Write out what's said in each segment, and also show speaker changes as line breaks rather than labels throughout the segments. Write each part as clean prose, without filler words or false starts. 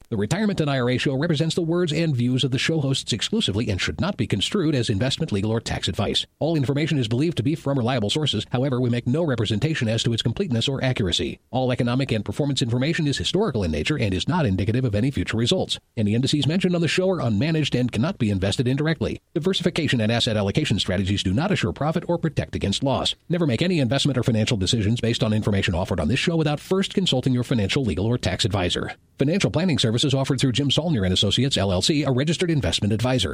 The Retirement and IRA Show represents the words and views of the show hosts exclusively and should not be construed as investment, legal, or tax advice. All information is believed to be from reliable sources. However, we make no representation as to its completeness or accuracy. All economic and performance information is historical in nature and is not indicative of any future results. Any indices mentioned on the show are unmanaged and cannot be invested indirectly. Diversification and asset allocation strategies do not assure profit or protect against loss. Never make any investment or financial decisions based on information offered on this show without first consulting your financial, legal, or tax advisor. Financial planning services offered through Jim Saulnier and Associates, LLC, a registered investment advisor.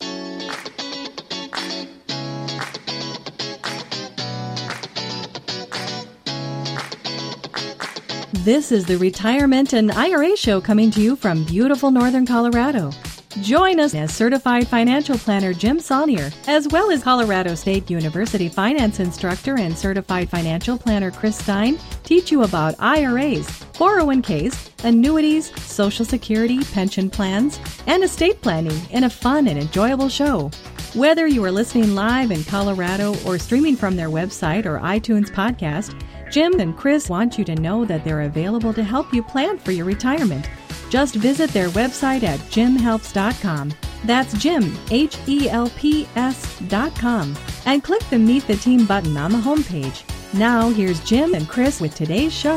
This is the Retirement and IRA Show coming to you from beautiful Northern Colorado. Join us as Certified Financial Planner Jim Saulnier, as well as Colorado State University Finance Instructor and Certified Financial Planner Chris Stein, teach you about IRAs, 401ks, annuities, Social Security, pension plans, and estate planning in a fun and enjoyable show. Whether you are listening live in Colorado or streaming from their website or iTunes podcast, Jim and Chris want you to know that they're available to help you plan for your retirement. Just visit their website at jimhelps.com. That's Jim, HELPS.com. And click the Meet the Team button on the homepage. Now, here's Jim and Chris with today's show.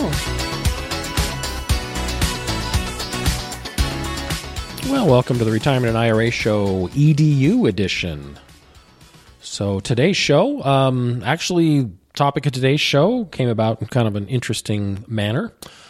Well, welcome to the Retirement and IRA Show EDU edition. So today's show, topic of today's show came about in kind of an interesting manner.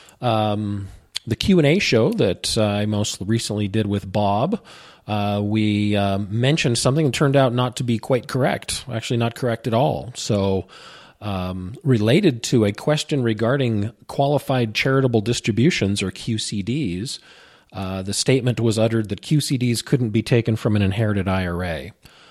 The Q&A show that I most recently did with Bob, we mentioned something that turned out not to be quite correct, actually not correct at all. So related to a question regarding qualified charitable distributions, or QCDs, the statement was uttered that QCDs couldn't be taken from an inherited IRA.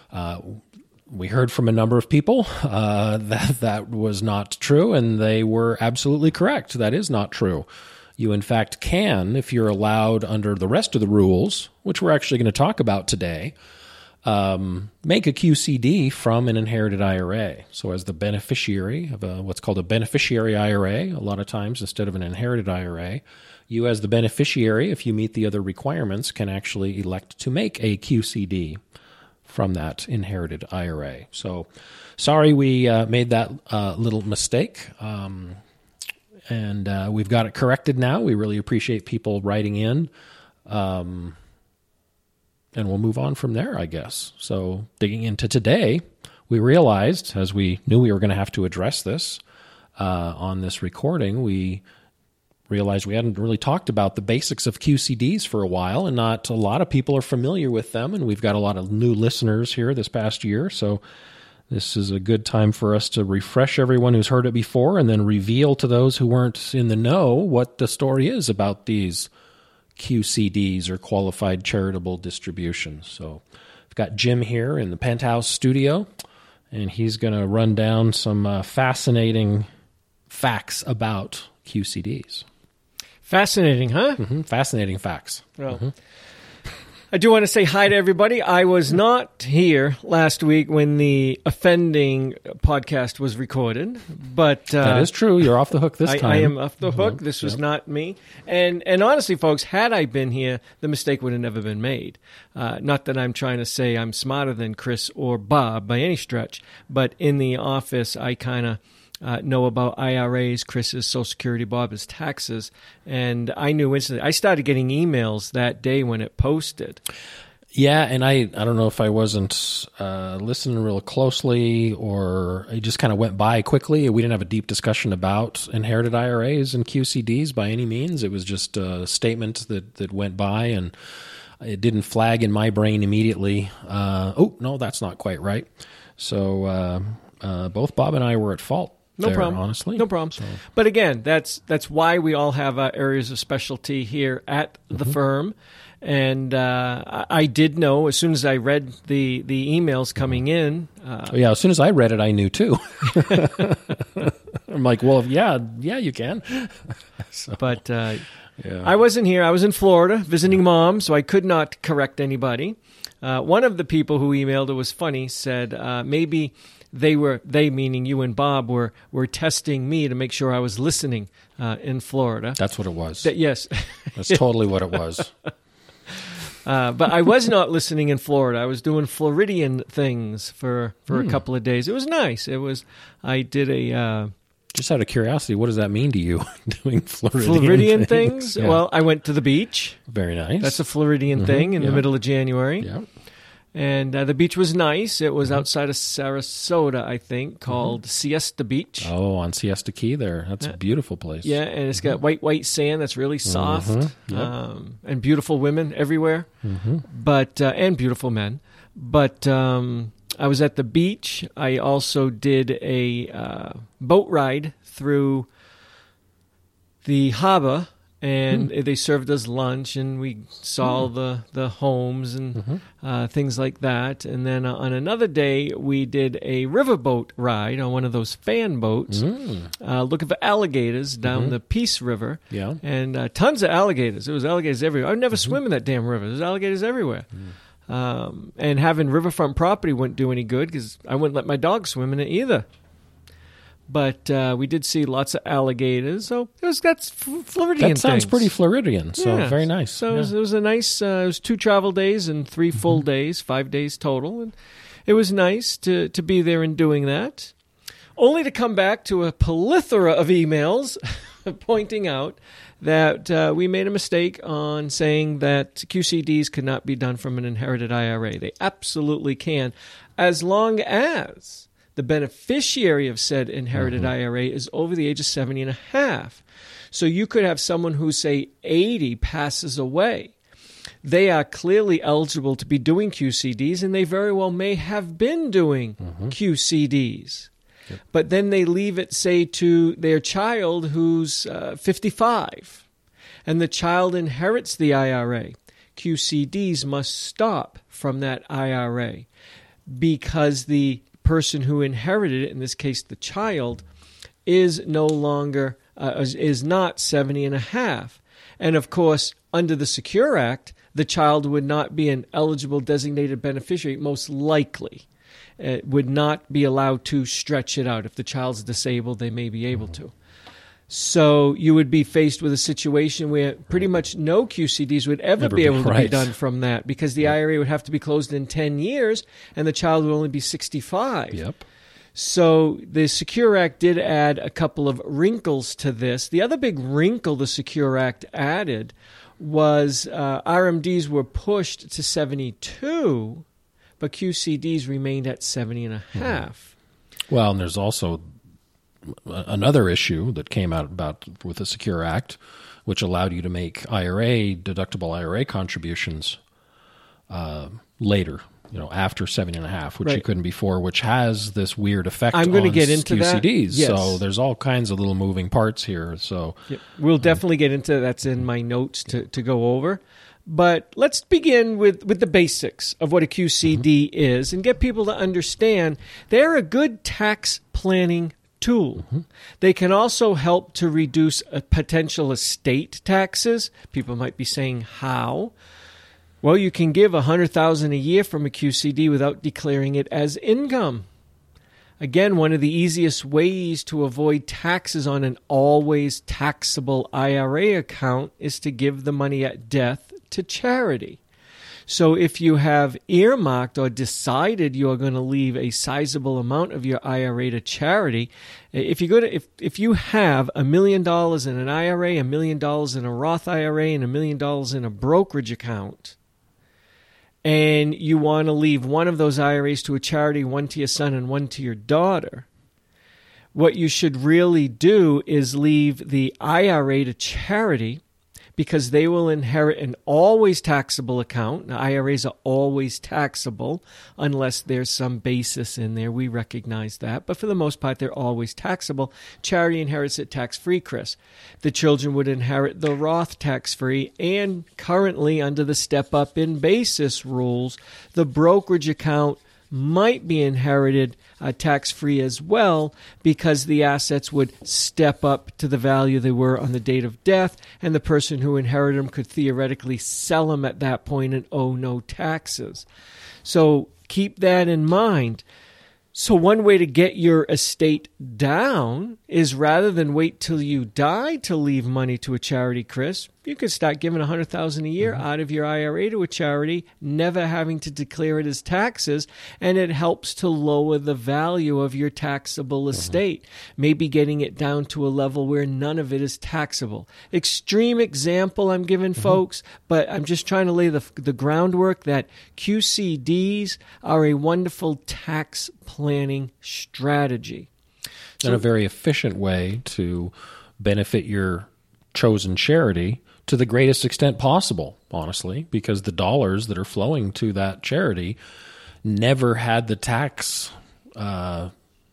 We heard from a number of people that was not true, and they were absolutely correct. That is not true. You, in fact, can, if you're allowed under the rest of the rules, which we're actually going to talk about today, make a QCD from an inherited IRA. So as the beneficiary of what's called a beneficiary IRA, a lot of times instead of an inherited IRA, you as the beneficiary, if you meet the other requirements, can actually elect to make a QCD from that inherited IRA. So sorry we made that little mistake. And we've got it corrected now. We really appreciate people writing in. And we'll move on from there, I guess. So digging into today, we realized, as we knew we were going to have to address this on this recording, we realized we hadn't really talked about the basics of QCDs for a while, and not a lot of people are familiar with them. And we've got a lot of new listeners here this past year. So this is a good time for us to refresh everyone who's heard it before, and then reveal to those who weren't in the know what the story is about these QCDs, or qualified charitable distributions. So I've got Jim here in the Penthouse studio, and he's going to run down some fascinating facts about QCDs.
Fascinating, huh?
Mm-hmm. Fascinating facts.
Well,
mm-hmm.
I do want to say hi to everybody. I was not here last week when the offending podcast was recorded, but
that is true. You're off the hook this time.
I am off the hook. This was not me. And honestly, folks, had I been here, the mistake would have never been made. Not that I'm trying to say I'm smarter than Chris or Bob by any stretch, but in the office, I kind of know about IRAs, Chris's Social Security, Bob's taxes, and I knew instantly. I started getting emails that day when it posted.
Yeah, and I don't know if I wasn't listening real closely, or it just kind of went by quickly. We didn't have a deep discussion about inherited IRAs and QCDs by any means. It was just a statement that went by, and it didn't flag in my brain immediately. Oh, no, that's not quite right. So both Bob and I were at fault.
No problem.
Honestly.
No problem. So. But again, that's why we all have areas of specialty here at the firm. And I did know as soon as I read the emails coming in.
As soon as I read it, I knew too. I'm like, well, yeah, you can. So,
But
yeah.
I wasn't here. I was in Florida visiting Mom, so I could not correct anybody. One of the people who emailed, it was funny, said maybe they meaning you and Bob, were testing me to make sure I was listening in Florida.
That's what it was.
Yes.
That's totally what it was.
But I was not listening in Florida. I was doing Floridian things for a couple of days. It was nice. I did a...
Just out of curiosity, what does that mean to you, doing
Floridian things?
Yeah.
Well, I went to the beach.
Very nice.
That's a Floridian thing in the middle of January.
Yeah.
And the beach was nice. It was outside of Sarasota, I think, called Siesta Beach.
Oh, on Siesta Key there. That's a beautiful place.
Yeah, and it's got white sand that's really soft, and beautiful women everywhere, but and beautiful men. But I was at the beach. I also did a boat ride through the harbor, and they served us lunch, and we saw the homes and things like that. And then on another day, we did a riverboat ride on one of those fan boats, looking for alligators down the Peace River.
Yeah.
And tons of alligators. There was alligators everywhere. I would never swim in that damn river. There's alligators everywhere. And having riverfront property wouldn't do any good because I wouldn't let my dog swim in it either. But we did see lots of alligators. So that's Floridian.
That sounds
things.
pretty Floridian. So
Yeah.
very nice.
So it was a nice. It was 2 travel days and 3 full days, 5 days total, and it was nice to be there and doing that. Only to come back to a plethora of emails pointing out that we made a mistake on saying that QCDs could not be done from an inherited IRA. They absolutely can, as long as the beneficiary of said inherited IRA is over the age of 70 and a half. So you could have someone who, say, 80 passes away. They are clearly eligible to be doing QCDs, and they very well may have been doing QCDs. Yep. But then they leave it, say, to their child who's 55, and the child inherits the IRA. QCDs must stop from that IRA because the person who inherited it, in this case the child, is no longer, is not 70 and a half. And of course, under the Secure Act, the child would not be an eligible designated beneficiary, most likely. It would not be allowed to stretch it out. If the child's disabled, they may be able to. So you would be faced with a situation where pretty much no QCDs would ever be able to be done from that because the IRA would have to be closed in 10 years and the child would only be 65.
Yep.
So the Secure Act did add a couple of wrinkles to this. The other big wrinkle the Secure Act added was RMDs were pushed to 72, but QCDs remained at 70 and a half.
Well, and there's also another issue that came out about with the Secure Act, which allowed you to make deductible IRA contributions later, after 70 and a half, which you couldn't before, which has this weird effect
I'm going to get into
QCDs.
That. Yes.
So there's all kinds of little moving parts here. So
we'll definitely get into that's in my notes to go over. But let's begin with the basics of what a QCD is and get people to understand they're a good tax planning tool. They can also help to reduce potential estate taxes. People might be saying, how? Well, you can give $100,000 a year from a QCD without declaring it as income. Again, one of the easiest ways to avoid taxes on an always taxable IRA account is to give the money at death to charity. So if you have earmarked or decided you are going to leave a sizable amount of your IRA to charity, if you have $1 million in an IRA, $1 million in a Roth IRA, and $1 million in a brokerage account, and you want to leave one of those IRAs to a charity, one to your son and one to your daughter, what you should really do is leave the IRA to charity, because they will inherit an always taxable account. Now, IRAs are always taxable unless there's some basis in there. We recognize that. But for the most part, they're always taxable. Charity inherits it tax-free, Chris. The children would inherit the Roth tax-free. And currently, under the step-up in basis rules, the brokerage account might be inherited tax-free as well, because the assets would step up to the value they were on the date of death, and the person who inherited them could theoretically sell them at that point and owe no taxes. So keep that in mind. So one way to get your estate down is, rather than wait till you die to leave money to a charity, Chris, you could start giving $100,000 a year out of your IRA to a charity, never having to declare it as taxes, and it helps to lower the value of your taxable estate, maybe getting it down to a level where none of it is taxable. Extreme example I'm giving folks, but I'm just trying to lay the groundwork that QCDs are a wonderful tax planning strategy.
And a very efficient way to benefit your chosen charity to the greatest extent possible, honestly, because the dollars that are flowing to that charity never had the tax. What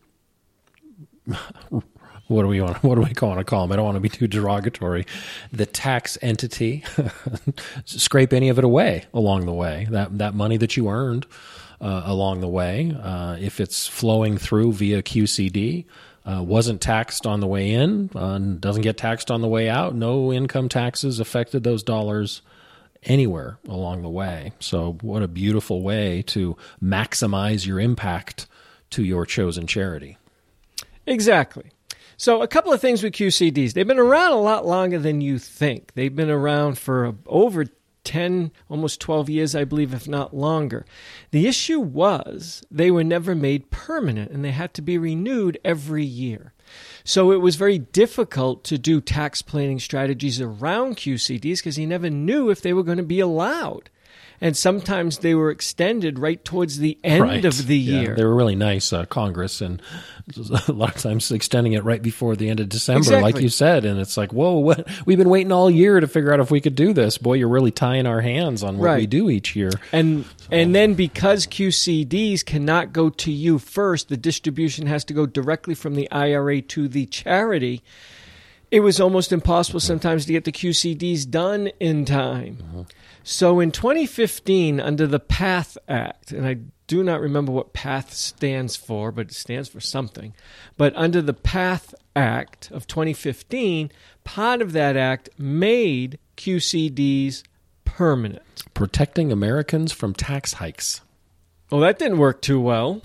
do we want to call them? I don't want to be too derogatory. The tax entity scrape any of it away along the way. That money that you earned along the way, if it's flowing through via QCD, wasn't taxed on the way in, doesn't get taxed on the way out. No income taxes affected those dollars anywhere along the way. So what a beautiful way to maximize your impact to your chosen charity.
Exactly. So a couple of things with QCDs. They've been around a lot longer than you think. They've been around for over 10, almost 12 years, I believe, if not longer. The issue was they were never made permanent, and they had to be renewed every year. So it was very difficult to do tax planning strategies around QCDs because you never knew if they were going to be allowed. And sometimes they were extended right towards the end of the year.
They were really nice, Congress, and a lot of times extending it right before the end of December,
Exactly.
like you said. And it's like, whoa, what? We've been waiting all year to figure out if we could do this. Boy, you're really tying our hands on what we do each year.
And then because QCDs cannot go to you first, the distribution has to go directly from the IRA to the charity. It was almost impossible sometimes to get the QCDs done in time. So in 2015, under the PATH Act, and I do not remember what PATH stands for, but it stands for something. But under the PATH Act of 2015, part of that act made QCDs permanent.
Protecting Americans from tax hikes.
Well, that didn't work too well.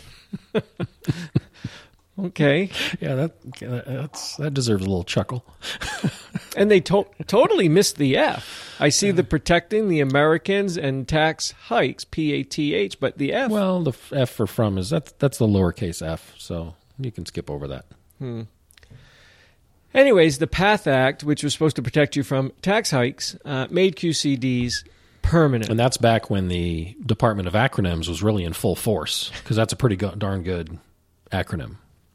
Okay.
Yeah, that deserves a little chuckle.
And they totally missed the F. I see the protecting the Americans and tax hikes, PATH, but the F.
Well, the F for from is that's the lowercase f, so you can skip over that.
Anyways, the PATH Act, which was supposed to protect you from tax hikes, made QCDs permanent.
And that's back when the Department of Acronyms was really in full force, because that's a pretty darn good acronym.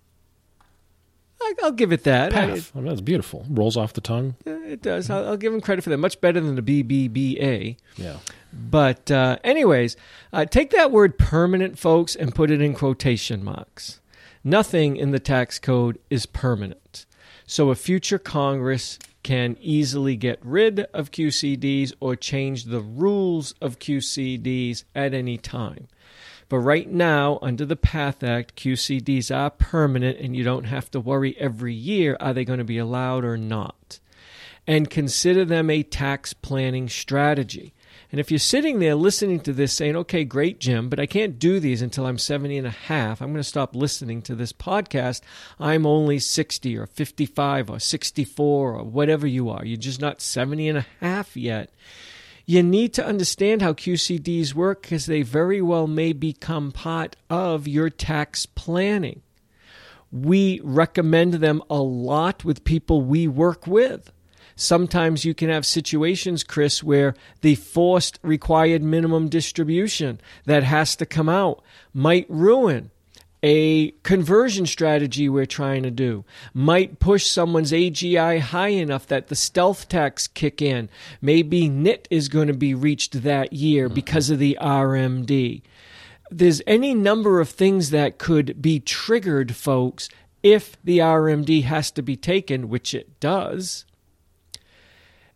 I'll give it that.
PATH. I mean, that's beautiful. Rolls off the tongue.
It does. I'll give them credit for that. Much better than the BBBA.
Yeah.
But anyways, take that word permanent, folks, and put it in quotation marks. Nothing in the tax code is permanent. So a future Congress can easily get rid of QCDs or change the rules of QCDs at any time. But right now, under the PATH Act, QCDs are permanent, and you don't have to worry every year, are they going to be allowed or not? And consider them a tax planning strategy. And if you're sitting there listening to this saying, okay, great, Jim, but I can't do these until I'm 70 and a half. I'm going to stop listening to this podcast. I'm only 60 or 55 or 64 or whatever you are. You're just not 70 and a half yet. You need to understand how QCDs work because they very well may become part of your tax planning. We recommend them a lot with people we work with. Sometimes you can have situations, Chris, where the forced required minimum distribution that has to come out might ruin a conversion strategy we're trying to do, might push someone's AGI high enough that the stealth tax kick in. Maybe NIT is going to be reached that year because of the RMD. There's any number of things that could be triggered, folks, if the RMD has to be taken, which it does.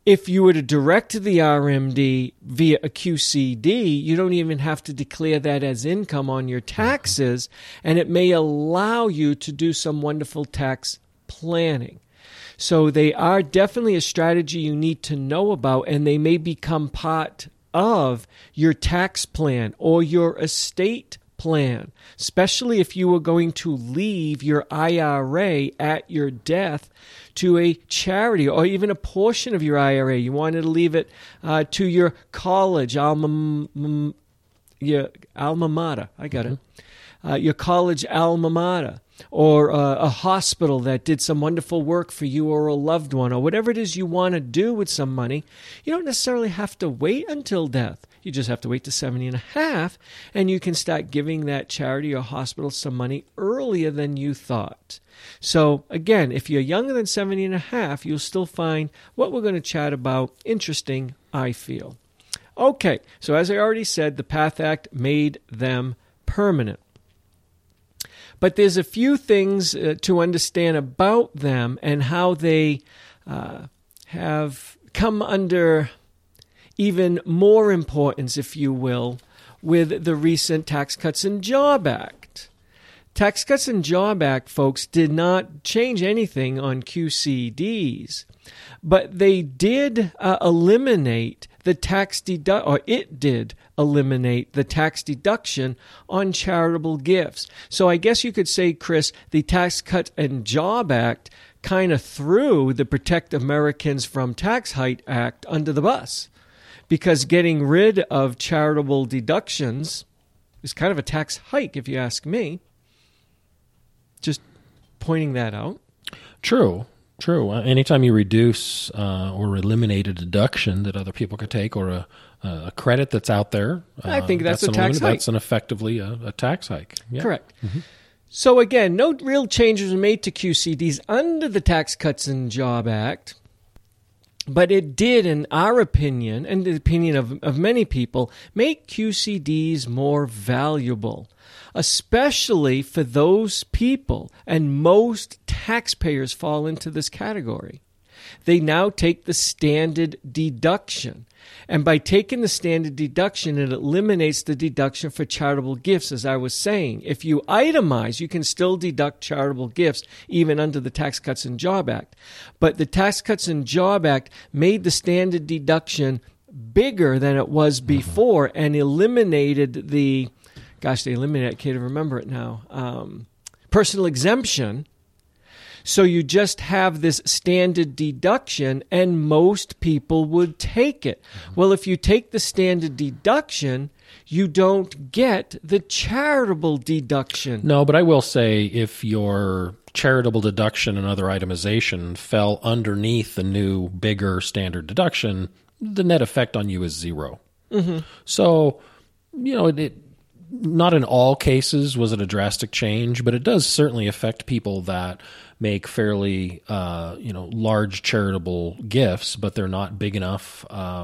If you were to direct the RMD via a QCD, you don't even have to declare that as income on your taxes, and it may allow you to do some wonderful tax planning. So they are definitely a strategy you need to know about, and they may become part of your tax plan or your estate plan, especially if you were going to leave your IRA at your death to a charity, or even a portion of your IRA. You wanted to leave it to your college alma mater. I got it. Your college alma mater, or a hospital that did some wonderful work for you or a loved one, or whatever it is you want to do with some money. You don't necessarily have to wait until death. You just have to wait to 70 and a half, and you can start giving that charity or hospital some money earlier than you thought. So again, if you're younger than 70 and a half, you'll still find what we're going to chat about interesting, I feel. Okay, so as I already said, the PATH Act made them permanent. But there's a few things to understand about them and how they have come under even more importance, if you will, with the recent Tax Cuts and Jobs Act. Tax Cuts and Jobs Act, folks, did not change anything on QCDs, but they did eliminate the tax it did eliminate the tax deduction on charitable gifts. So I guess you could say, Chris, the Tax Cut and Jobs Act kind of threw the Protect Americans from Tax Hike Act under the bus, because getting rid of charitable deductions is kind of a tax hike, if you ask me. Just pointing that out.
True. Anytime you reduce or eliminate a deduction that other people could take, or a credit that's out there,
I think that's a tax hike.
That's effectively a tax hike. Yeah.
Correct. Mm-hmm. So again, no real changes were made to QCDs under the Tax Cuts and Jobs Act. But it did, in our opinion, and the opinion of many people, make QCDs more valuable, especially for those people, and most taxpayers fall into this category. They now take the standard deduction. And by taking the standard deduction, it eliminates the deduction for charitable gifts, as I was saying. If you itemize, you can still deduct charitable gifts, even under the Tax Cuts and Jobs Act. But the Tax Cuts and Jobs Act made the standard deduction bigger than it was before, and eliminated they eliminated, I can't even remember it now, personal exemption. So you just have this standard deduction, and most people would take it. Well, if you take the standard deduction, you don't get the charitable deduction.
No, but I will say, if your charitable deduction and other itemization fell underneath the new, bigger standard deduction, the net effect on you is zero. Mm-hmm. So, not in all cases was it a drastic change, but it does certainly affect people that make fairly, large charitable gifts, but they're not big enough.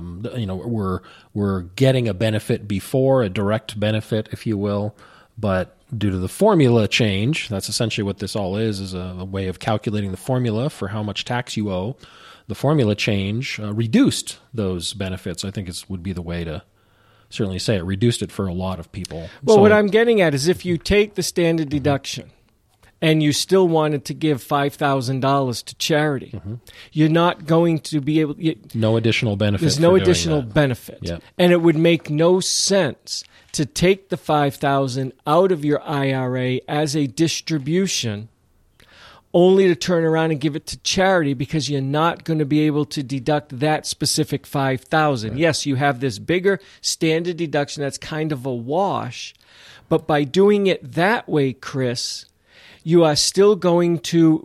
We're getting a benefit before, a direct benefit, if you will, but due to the formula change, that's essentially what this all is a way of calculating the formula for how much tax you owe. The formula change reduced those benefits. I think would be the way to certainly say it. Reduced it for a lot of people.
Well, what I'm getting at is, if you take the standard deduction and you still wanted to give $5,000 to charity, mm-hmm. you're not going to be able to...
No additional benefit.
There's no additional benefit.
Yep.
And it would make no sense to take the $5,000 out of your IRA as a distribution, only to turn around and give it to charity, because you're not going to be able to deduct that specific $5,000. Right. Yes, you have this bigger standard deduction that's kind of a wash, but by doing it that way, Chris, you are still going to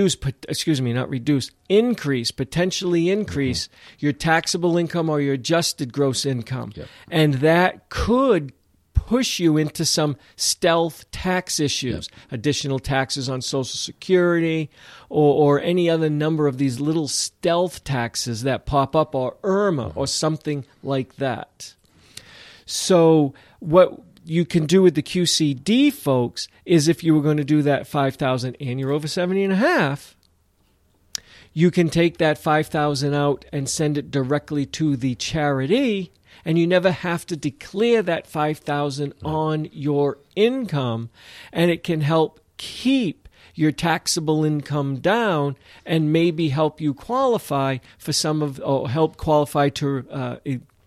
potentially increase your taxable income or your adjusted gross income. Yep. And that could push you into some stealth tax issues, additional taxes on Social Security, or any other number of these little stealth taxes that pop up, or IRMA, or something like that. So what you can do with the QCD, folks, is if you were going to do that $5,000 and you're over 70 and a half, you can take that $5,000 out and send it directly to the charity, and you never have to declare that $5,000 on your income, and it can help keep your taxable income down and maybe help you qualify for help qualify to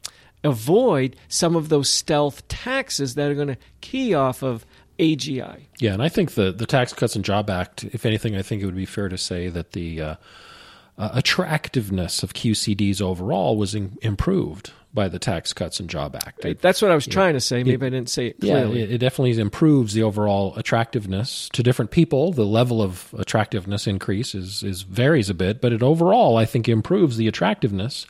avoid some of those stealth taxes that are going to key off of AGI.
Yeah, and I think the Tax Cuts and Job Act, if anything, I think it would be fair to say that the attractiveness of QCDs overall was improved by the Tax Cuts and Job Act.
That's what I was trying to say. Maybe I didn't say it clearly.
Yeah, it definitely improves the overall attractiveness to different people. The level of attractiveness increase varies a bit, but it overall, I think, improves the attractiveness.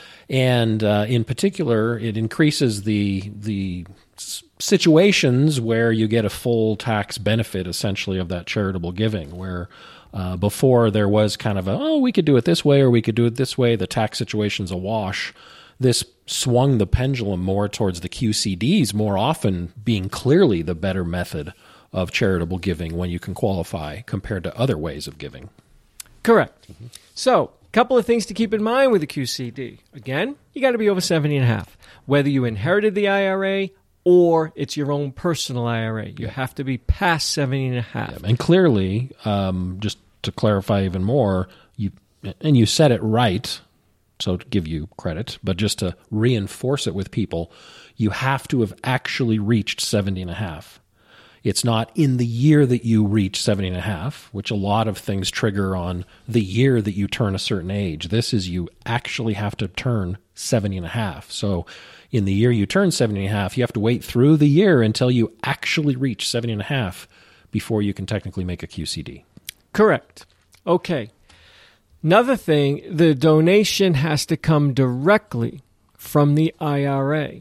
And in particular, it increases the situations where you get a full tax benefit, essentially, of that charitable giving, where before there was kind of we could do it this way or we could do it this way, the tax situation's awash. This swung the pendulum more towards the QCDs, more often being clearly the better method of charitable giving when you can qualify compared to other ways of giving.
Correct. Mm-hmm. So, a couple of things to keep in mind with the QCD. Again, you got to be over 70.5. Whether you inherited the IRA or it's your own personal IRA, you have to be past 70.5. Yeah,
and clearly, just to clarify even more, you said it right, so to give you credit, but just to reinforce it with people, you have to have actually reached 70.5. It's not in the year that you reach 70.5, which a lot of things trigger on the year that you turn a certain age. This is you actually have to turn 70.5. So in the year you turn 70.5, you have to wait through the year until you actually reach 70.5 before you can technically make a QCD.
Correct. Okay. Another thing, the donation has to come directly from the IRA,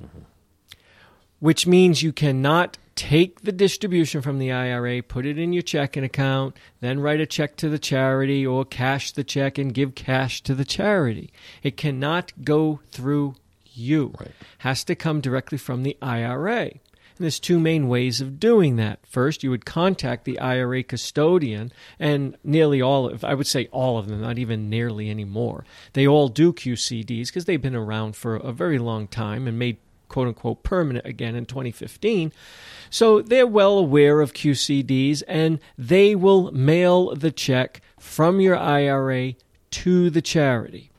which means you cannot take the distribution from the IRA, put it in your checking account, then write a check to the charity or cash the check and give cash to the charity. It cannot go through you. Right. Has to come directly from the IRA. And there's two main ways of doing that. First, you would contact the IRA custodian, and nearly I would say all of them, not even nearly anymore. They all do QCDs because they've been around for a very long time and made quote-unquote permanent again in 2015. So they're well aware of QCDs, and they will mail the check from your IRA to the charity.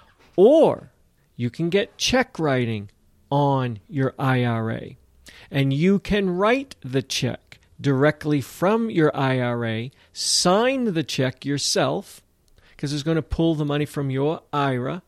Or you can get check writing on your IRA, and you can write the check directly from your IRA, sign the check yourself, because it's going to pull the money from your IRA,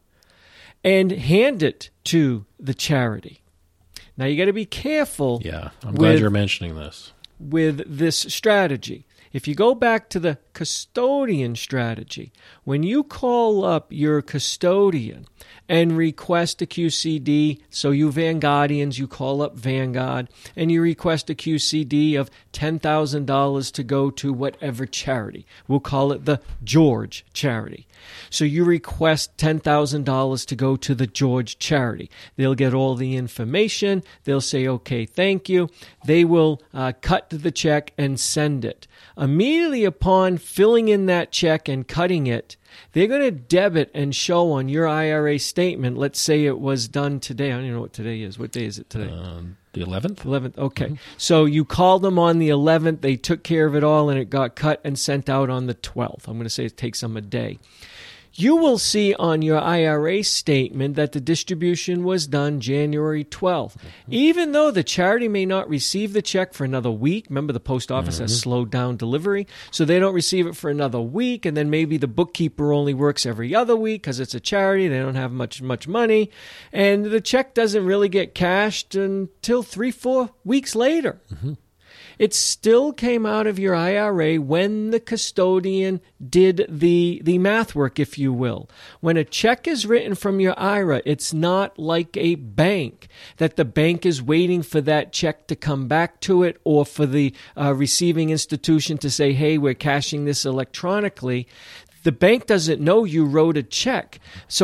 and hand it to the charity. Now, you got to be careful.
Yeah, I'm glad you're mentioning this.
With this strategy. If you go back to the custodian strategy, when you call up your custodian and request a QCD, so you Vanguardians, you call up Vanguard, and you request a QCD of $10,000 to go to whatever charity. We'll call it the George charity. So you request $10,000 to go to the George charity. They'll get all the information. They'll say, okay, thank you. They will cut the check and send it. Immediately upon filling in that check and cutting it, they're going to debit and show on your IRA statement, let's say it was done today. I don't even know what today is. What day is it today?
The 11th.
11th, okay. Mm-hmm. So you called them on the 11th. They took care of it all, and it got cut and sent out on the 12th. I'm going to say it takes them a day. You will see on your IRA statement that the distribution was done January 12th. Even though the charity may not receive the check for another week, remember the post office has slowed down delivery, so they don't receive it for another week, and then maybe the bookkeeper only works every other week because it's a charity, they don't have much money, and the check doesn't really get cashed until 3-4 weeks later. Mm-hmm. It still came out of your IRA when the custodian did the math work, if you will. When a check is written from your IRA, it's not like a bank, that the bank is waiting for that check to come back to it or for the receiving institution to say, hey, we're cashing this electronically. The bank doesn't know you wrote a check. So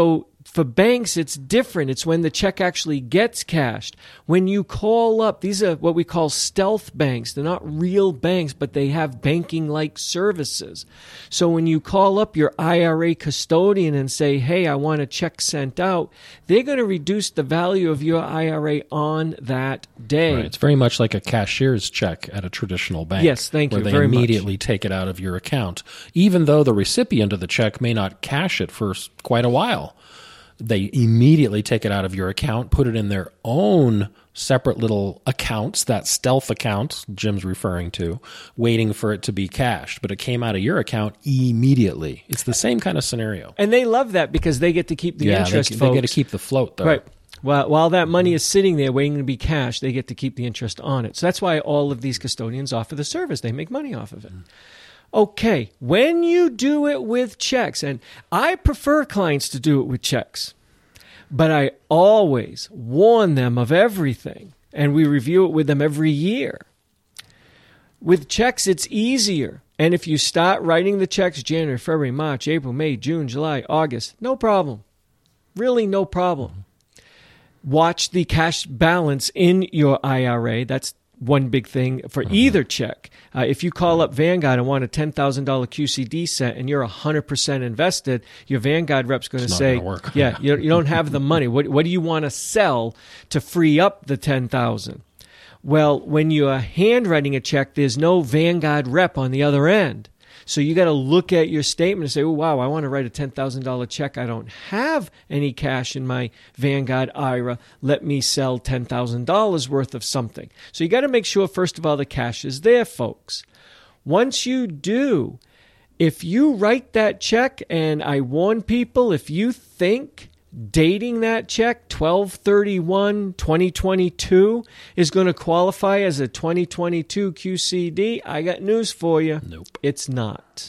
for banks, it's different. It's when the check actually gets cashed. When you call up, these are what we call stealth banks. They're not real banks, but they have banking-like services. So when you call up your IRA custodian and say, hey, I want a check sent out, they're going to reduce the value of your IRA on that day.
Right. It's very much like a cashier's check at a traditional bank.
Yes, thank you
very much.
very
Where they immediately take it out of your account, even though the recipient of the check may not cash it for quite a while. They immediately take it out of your account, put it in their own separate little accounts, that stealth account Jim's referring to, waiting for it to be cashed. But it came out of your account immediately. It's the same kind of scenario.
And they love that because they get to keep the interest, folks.
They get to keep the float, though.
Right. Well, while that money is sitting there waiting to be cashed, they get to keep the interest on it. So that's why all of these custodians offer the service. They make money off of it. Okay, when you do it with checks, and I prefer clients to do it with checks, but I always warn them of everything, and we review it with them every year. With checks, it's easier, and if you start writing the checks January, February, March, April, May, June, July, August, no problem. Really no problem. Watch the cash balance in your IRA. That's one big thing for either check. If you call up Vanguard and want a $10,000 QCD set and you're 100% invested, your Vanguard rep's going to say, yeah, you don't have the money. What do you want to sell to free up the $10,000? Well, when you're handwriting a check, there's no Vanguard rep on the other end. So you got to look at your statement and say, oh, wow, I want to write a $10,000 check. I don't have any cash in my Vanguard IRA. Let me sell $10,000 worth of something. So you got to make sure, first of all, the cash is there, folks. Once you do, if you write that check, and I warn people, if you think dating that check 12/31/2022 is going to qualify as a 2022 QCD, I got news for you.
Nope.
It's not.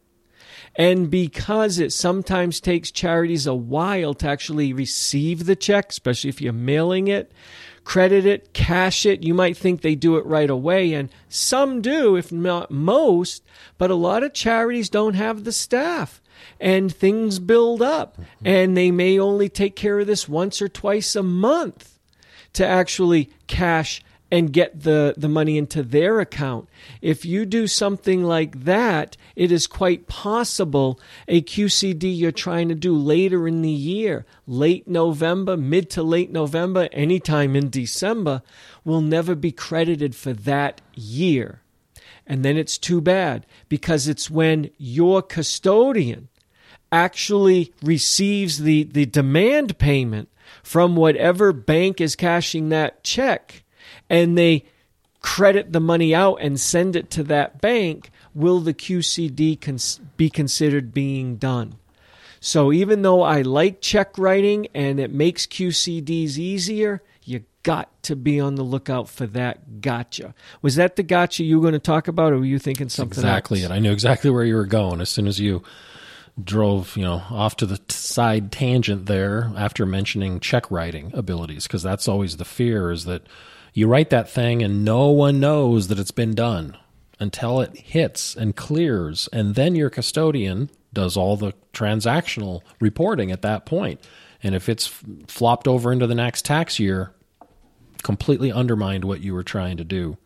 And because it sometimes takes charities a while to actually receive the check, especially if you're mailing it, credit it, cash it, you might think they do it right away, and some do, if not most, but a lot of charities don't have the staff. And things build up, and they may only take care of this once or twice a month to actually cash and get the money into their account. If you do something like that, it is quite possible a QCD you're trying to do later in the year, late November, mid to late November, anytime in December, will never be credited for that year. And then it's too bad, because it's when your custodian actually receives the demand payment from whatever bank is cashing that check, and they credit the money out and send it to that bank, will the QCD be considered being done. So even though I like check writing and it makes QCDs easier, you got to be on the lookout for that gotcha. Was that the gotcha you were going to talk about, or were you thinking something
exactly
else?
It. I knew exactly where you were going as soon as you drove, off to the side tangent there after mentioning check writing abilities, because that's always the fear, is that you write that thing and no one knows that it's been done until it hits and clears, and then your custodian does all the transactional reporting at that point. And if it's flopped over into the next tax year, completely undermined what you were trying to do.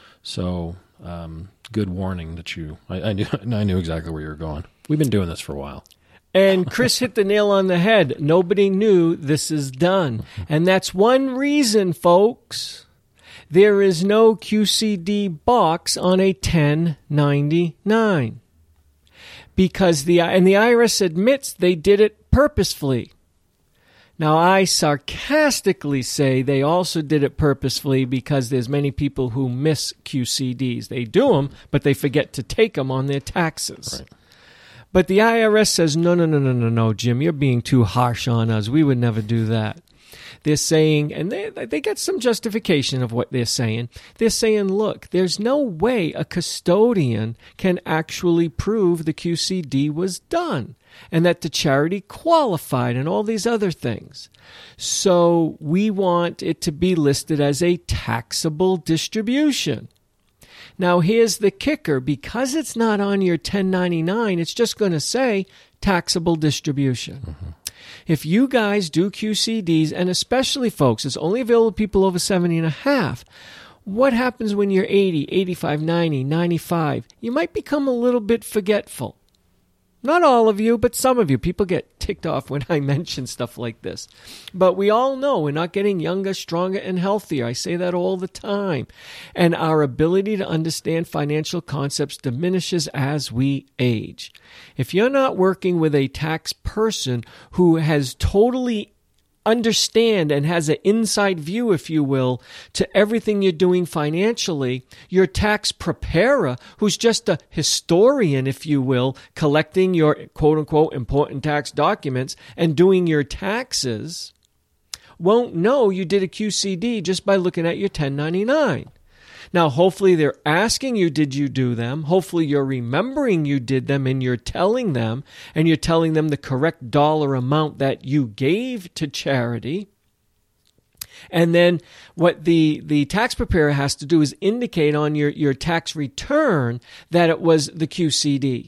So good warning that I knew exactly where you were going. We've been doing this for a while.
And Chris hit the nail on the head. Nobody knew this is done. And that's one reason, folks, there is no QCD box on a 1099. Because the IRS admits they did it purposefully. Now, I sarcastically say they also did it purposefully because there's many people who miss QCDs. They do them, but they forget to take them on their taxes.
Right.
But the IRS says, no, Jim, you're being too harsh on us. We would never do that. They're saying, and they get some justification of what they're saying. They're saying, look, there's no way a custodian can actually prove the QCD was done and that the charity qualified and all these other things. So we want it to be listed as a taxable distribution. Now, here's the kicker. Because it's not on your 1099, it's just going to say taxable distribution. Mm-hmm. if you guys do QCDs, and especially folks, it's only available to people over 70 and a half, what happens when you're 80, 85, 90, 95? You might become a little bit forgetful. Not all of you, but some of you. People get ticked off when I mention stuff like this. But we all know we're not getting younger, stronger, and healthier. I say that all the time. And our ability to understand financial concepts diminishes as we age. If you're not working with a tax person who has totally understand and has an inside view, if you will, to everything you're doing financially, your tax preparer, who's just a historian, if you will, collecting your quote-unquote important tax documents and doing your taxes, won't know you did a QCD just by looking at your 1099. Now, hopefully they're asking you, did you do them? Hopefully you're remembering you did them and you're telling them, and you're telling them the correct dollar amount that you gave to charity. And then what the tax preparer has to do is indicate on your tax return that it was the QCD.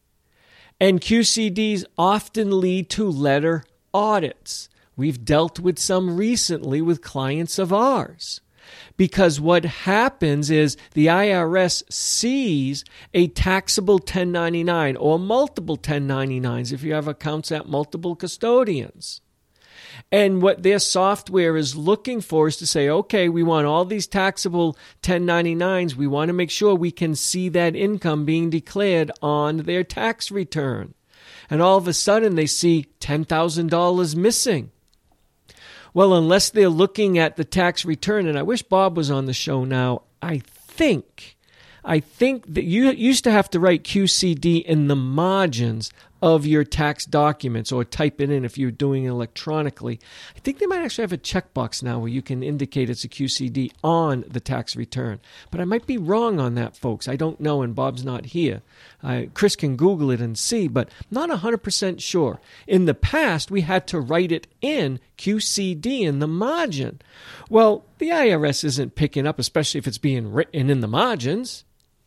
And QCDs often lead to letter audits. We've dealt with some recently with clients of ours. Because what happens is the IRS sees a taxable 1099 or multiple 1099s if you have accounts at multiple custodians. And what their software is looking for is to say, okay, we want all these taxable 1099s. We want to make sure we can see that income being declared on their tax return. And all of a sudden they see $10,000 missing. Well, unless they're looking at the tax return, and I wish Bob was on the show now, I think that you used to have to write QCD in the margins of your tax documents or type it in if you're doing it electronically. I think they might actually have a checkbox now where you can indicate it's a QCD on the tax return. But I might be wrong on that, folks. I don't know, and Bob's not here. Chris can Google it and see, but I'm not 100% sure. In the past, we had to write it in QCD in the margin. Well, the IRS isn't picking up, especially if it's being written in the margins.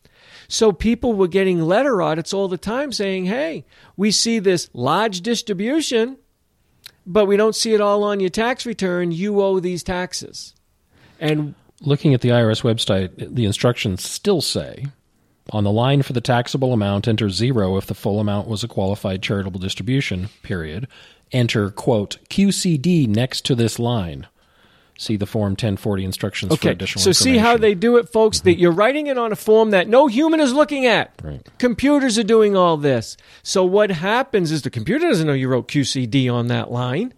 So people were getting letter audits all the time saying, hey, we see this large distribution, but we don't see it all on your tax return. You owe these taxes. And
looking at the IRS website, the instructions still say, on the line for the taxable amount, enter 0 if the full amount was a qualified charitable distribution, period. Enter, quote, QCD next to this line. See the Form 1040 instructions for additional information.
So see how they do it, folks? That you're writing it on a form that no human is looking at.
Right.
Computers are doing all this. So what happens is the computer doesn't know you wrote QCD on that line.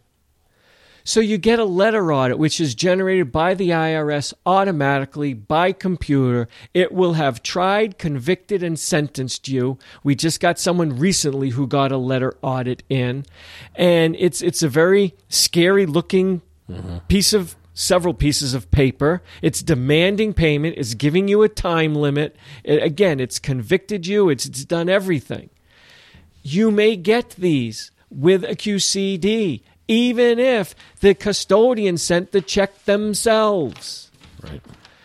So you get a letter audit, which is generated by the IRS automatically by computer. It will have tried, convicted, and sentenced you. We just got someone recently who got a letter audit in. And it's a very scary-looking several pieces of paper. It's demanding payment. It's giving you a time limit. It's convicted you. It's done everything. You may get these with a QCD, even if the custodian sent the check themselves.
Right.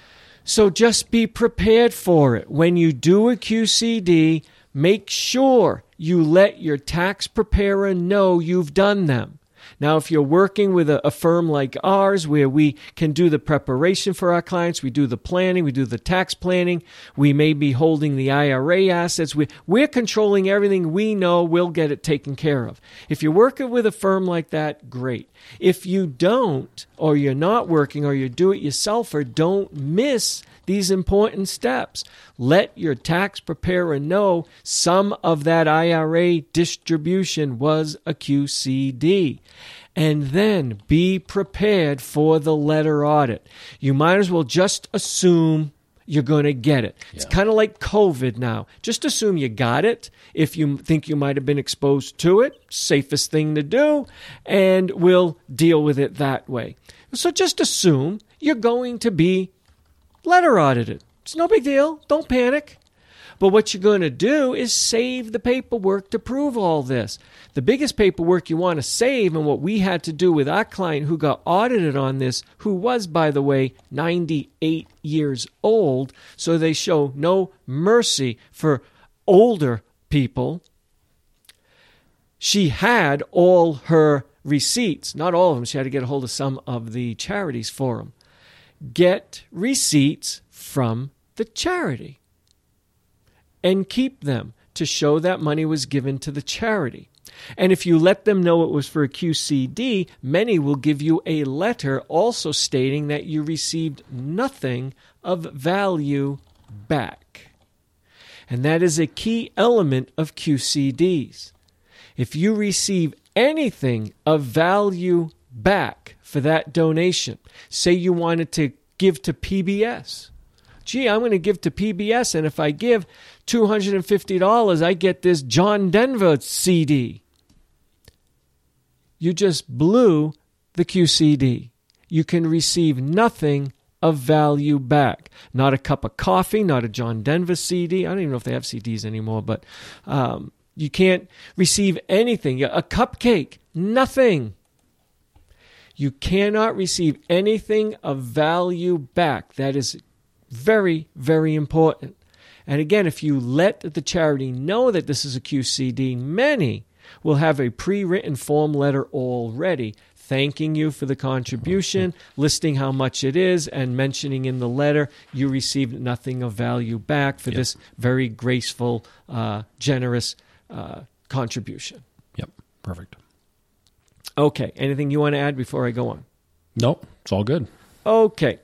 So just be prepared for it. When you do a QCD, make sure you let your tax preparer know you've done them. Now, if you're working with a firm like ours where we can do the preparation for our clients, we do the planning, we do the tax planning, we may be holding the IRA assets, we're controlling everything, we know we'll get it taken care of. If you're working with a firm like that, great. If you don't, or you're not working, or you do it yourself, or don't miss these important steps. Let your tax preparer know some of that IRA distribution was a QCD. And then be prepared for the letter audit. You might as well just assume you're going to get it. Yeah. It's kind of like COVID now. Just assume you got it. If you think you might have been exposed to it, safest thing to do, and we'll deal with it that way. So just assume you're going to be letter audited. It's no big deal. Don't panic. But what you're going to do is save the paperwork to prove all this. The biggest paperwork you want to save, and what we had to do with our client who got audited on this, who was, by the way, 98 years old, so they show no mercy for older people. She had all her receipts, not all of them. She had to get a hold of some of the charities for them. Get receipts from the charity and keep them to show that money was given to the charity. And if you let them know it was for a QCD, many will give you a letter also stating that you received nothing of value back. And that is a key element of QCDs. If you receive anything of value back for that donation, say you wanted to give to PBS. Gee, I'm going to give to PBS, and if I give $250, I get this John Denver CD. You just blew the QCD. You can receive nothing of value back. Not a cup of coffee, not a John Denver CD. I don't even know if they have CDs anymore, but you can't receive anything. A cupcake, nothing. You cannot receive anything of value back. That is very, very important. And again, if you let the charity know that this is a QCD, many will have a pre-written form letter already thanking you for the contribution, listing how much it is, and mentioning in the letter you received nothing of value back for this very graceful, generous contribution.
Yep, perfect.
Okay, anything you want to add before I go on?
Nope, it's all good.
Okay.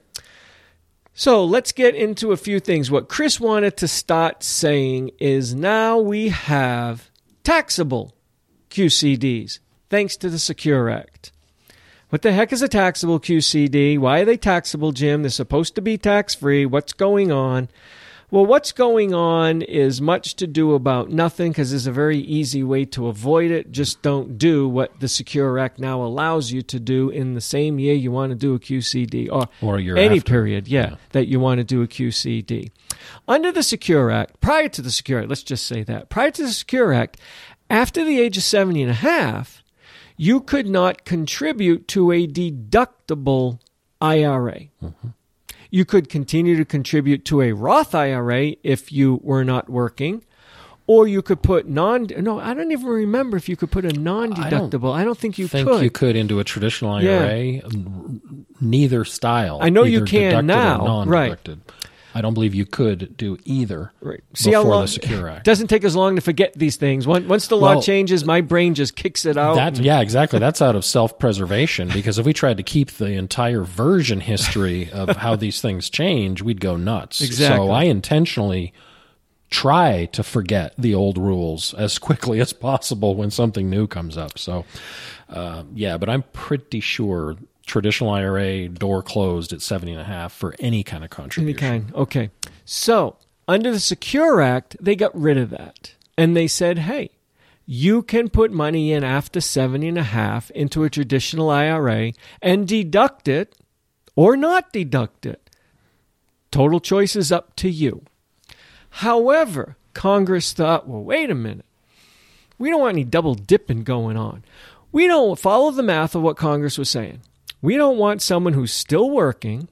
So let's get into a few things. What Chris wanted to start saying is now we have taxable QCDs, thanks to the Secure Act. What the heck is a taxable QCD? Why are they taxable, Jim? They're supposed to be tax-free. What's going on? Well, what's going on is much to do about nothing, because there's a very easy way to avoid it. Just don't do what the Secure Act now allows you to do in the same year you want to do a QCD, or any
after.
period, that you want to do a QCD. Under the Secure Act, prior to the Secure Act, let's just say that, prior to the Secure Act, after the age of 70 and a half, you could not contribute to a deductible IRA. Mm-hmm. You could continue to contribute to a Roth IRA if you were not working, or you could put I don't even remember if you could put a non-deductible. I don't think you could.
You could into a traditional IRA, neither style.
I know
either
you can now, right.
I don't believe you could do either
See
before
how long,
the Secure Act.
It doesn't take as long to forget these things. Once the law changes, my brain just kicks it out.
Exactly. That's out of self-preservation, because if we tried to keep the entire version history of how these things change, we'd go nuts.
Exactly.
So I intentionally try to forget the old rules as quickly as possible when something new comes up. So, but I'm pretty sure traditional IRA, door closed at 70 and a half for any kind of contribution.
Any kind. Okay. So under the Secure Act, they got rid of that. And they said, hey, you can put money in after 70 and a half into a traditional IRA and deduct it or not deduct it. Total choice is up to you. However, Congress thought, well, wait a minute. We don't want any double dipping going on. We don't follow the math of what Congress was saying. We don't want someone who's still working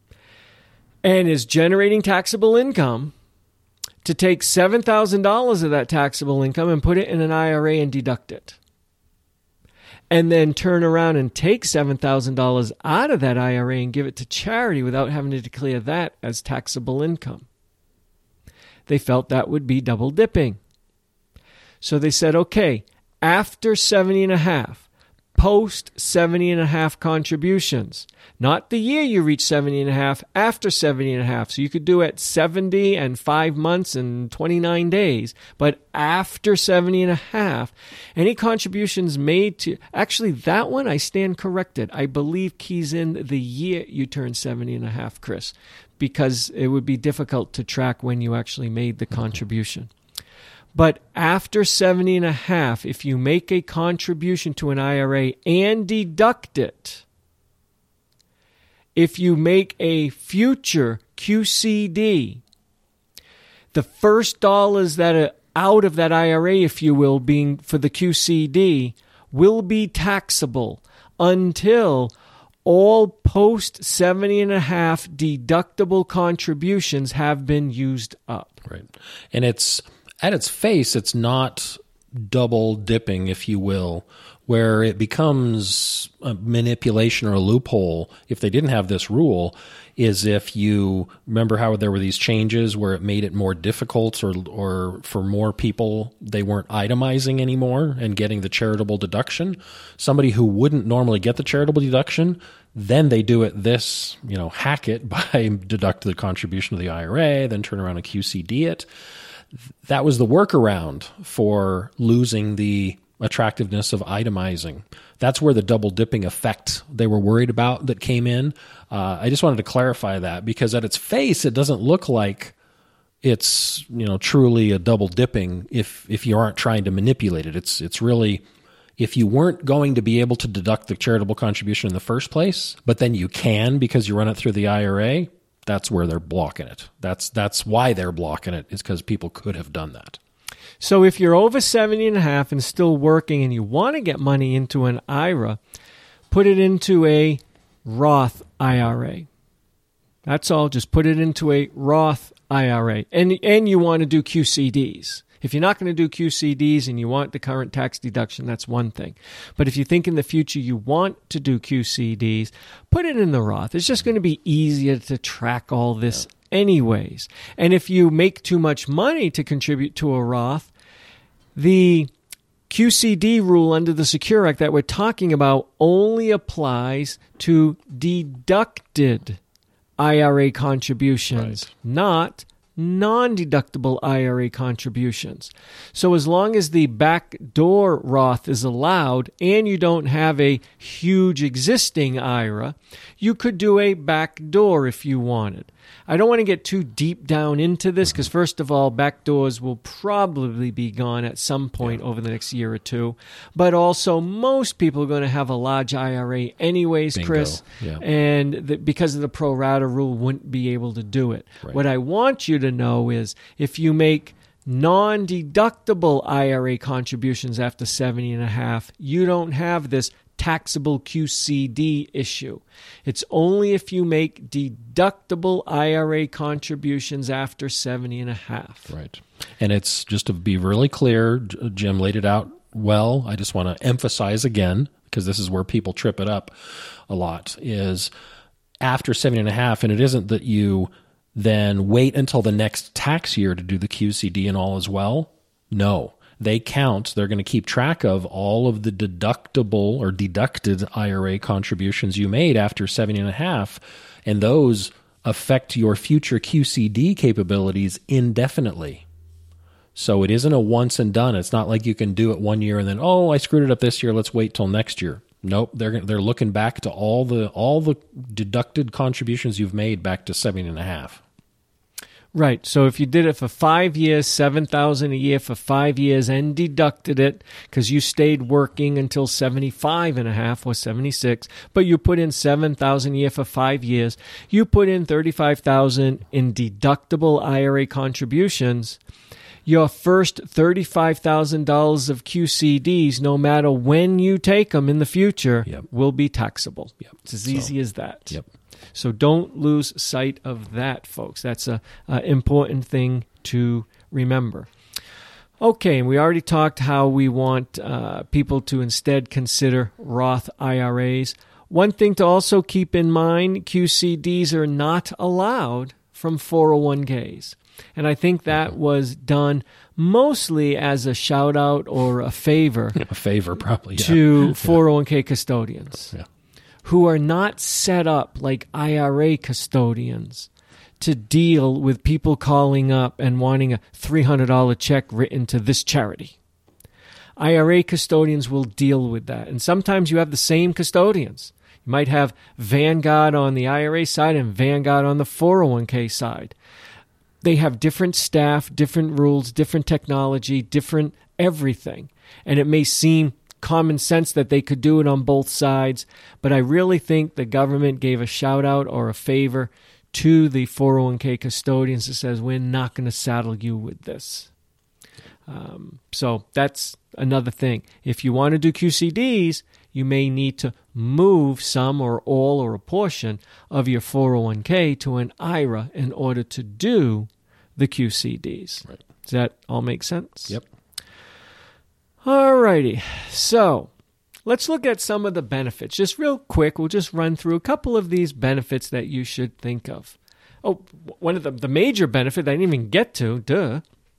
and is generating taxable income to take $7,000 of that taxable income and put it in an IRA and deduct it. And then turn around and take $7,000 out of that IRA and give it to charity without having to declare that as taxable income. They felt that would be double dipping. So they said, okay, after 70 and a half, post 70 and a half contributions. Not the year you reach 70 and a half, after 70 and a half. So you could do it 70 and 5 months and 29 days. But after 70 and a half, any contributions made to... Actually, that one I stand corrected. I believe keys in the year you turn 70 and a half, Chris, because it would be difficult to track when you actually made the contribution. But after 70 and a half, if you make a contribution to an IRA and deduct it, if you make a future QCD, the first dollars that are out of that IRA, if you will, being for the QCD, will be taxable until all post 70 and a half deductible contributions have been used up.
Right. And it's... At its face, it's not double dipping, if you will, Where it becomes a manipulation or a loophole, if they didn't have this rule, is if you remember how there were these changes where it made it more difficult or for more people, they weren't itemizing anymore and getting the charitable deduction. Somebody who wouldn't normally get the charitable deduction, then they do it hack it by deduct the contribution to the IRA, then turn around and QCD it. That was the workaround for losing the attractiveness of itemizing. That's where the double dipping effect they were worried about that came in. I just wanted to clarify that because at its face, it doesn't look like it's truly a double dipping if you aren't trying to manipulate it. It's really, if you weren't going to be able to deduct the charitable contribution in the first place, but then you can because you run it through the IRA, that's where they're blocking it. That's why they're blocking it, is because people could have done that.
So if you're over 70 and a half and still working and you want to get money into an IRA, put it into a Roth IRA. That's all. Just put it into a Roth IRA. And you want to do QCDs. If you're not going to do QCDs and you want the current tax deduction, that's one thing. But if you think in the future you want to do QCDs, put it in the Roth. It's just going to be easier to track all this anyways. And if you make too much money to contribute to a Roth, the QCD rule under the Secure Act that we're talking about only applies to deducted IRA contributions, not non-deductible IRA contributions. So as long as the backdoor Roth is allowed and you don't have a huge existing IRA, you could do a backdoor if you wanted. I don't want to get too deep down into this because, first of all, backdoors will probably be gone at some point over the next year or two. But also, most people are going to have a large IRA anyways,
Bingo.
Chris.
Yeah.
And because of the pro rata rule, wouldn't be able to do it.
Right.
What I want you to know is if you make non-deductible IRA contributions after 70 and a half, you don't have this taxable QCD issue. It's only if you make deductible IRA contributions after 70 and a half.
Right. And it's just to be really clear, Jim laid it out well. I just want to emphasize again, because this is where people trip it up a lot, is after 70 and a half, and it isn't that you then wait until the next tax year to do the QCD and all as well. No. They count, they're going to keep track of all of the deductible or deducted IRA contributions you made after 70 and a half, and those affect your future QCD capabilities indefinitely. So it isn't a once and done. It's not like you can do it 1 year and then, oh, I screwed it up this year, let's wait till next year. Nope, they're looking back to all the deducted contributions you've made back to 70 and a half.
Right. So if you did it for 5 years, $7,000 a year for 5 years, and deducted it because you stayed working until 75 and a half or 76, but you put in $7,000 a year for 5 years, you put in $35,000 in deductible IRA contributions. Your first $35,000 of QCDs, no matter when you take them in the future, will be taxable.
Yep.
It's as easy as that.
Yep.
So don't lose sight of that, folks. That's an important thing to remember. Okay, and we already talked how we want people to instead consider Roth IRAs. One thing to also keep in mind, QCDs are not allowed from 401ks. And I think that was done mostly as a shout-out or a favor.
A favor, probably,
to 401k custodians.
Yeah.
Who are not set up like IRA custodians to deal with people calling up and wanting a $300 check written to this charity. IRA custodians will deal with that. And sometimes you have the same custodians. You might have Vanguard on the IRA side and Vanguard on the 401k side. They have different staff, different rules, different technology, different everything. And it may seem common sense that they could do it on both sides, but I really think the government gave a shout out or a favor to the 401k custodians that says we're not going to saddle you with this. So that's another thing. If you want to do QCDs, you may need to move some or all or a portion of your 401k to an IRA in order to do the QCDs.
Right.
Does that all make sense?
Yep.
All righty. So let's look at some of the benefits. Just real quick, we'll just run through a couple of these benefits that you should think of. Oh, one of the major benefit I didn't even get to,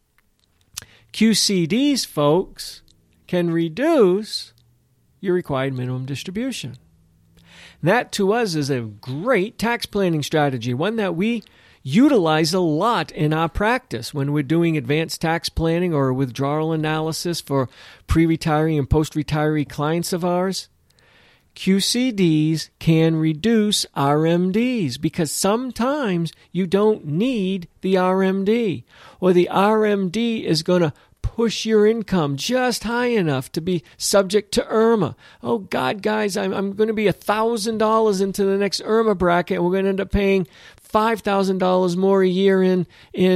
QCDs, folks, can reduce your required minimum distribution. That, to us, is a great tax planning strategy, one that we utilize a lot in our practice when we're doing advanced tax planning or withdrawal analysis for pre-retiree and post-retiree clients of ours. QCDs can reduce RMDs because sometimes you don't need the RMD, or the RMD is going to push your income just high enough to be subject to IRMA. Oh, God, guys, I'm going to be $1,000 into the next IRMA bracket, and we're going to end up paying $5,000 more a year in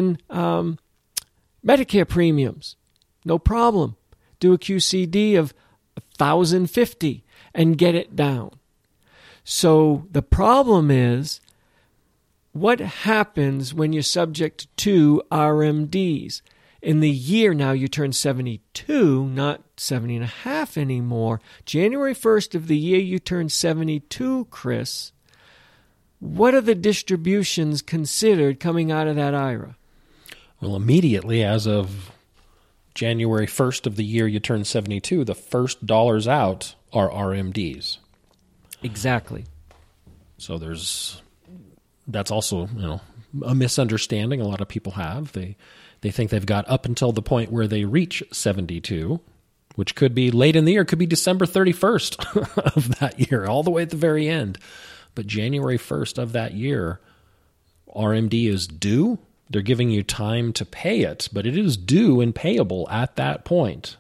Medicare premiums. No problem. Do a QCD of $1,050 and get it down. So the problem is, what happens when you're subject to RMDs? In the year now you turn 72, not 70 and a half anymore. January 1st of the year you turn 72, Chris. What are the distributions considered coming out of that IRA?
Well, immediately as of January 1st of the year you turn 72, the first dollars out are RMDs.
Exactly.
So that's also, a misunderstanding a lot of people have. They think they've got up until the point where they reach 72, which could be late in the year, could be December 31st of that year, all the way at the very end. But January 1st of that year, RMD is due. They're giving you time to pay it, but it is due and payable at that point.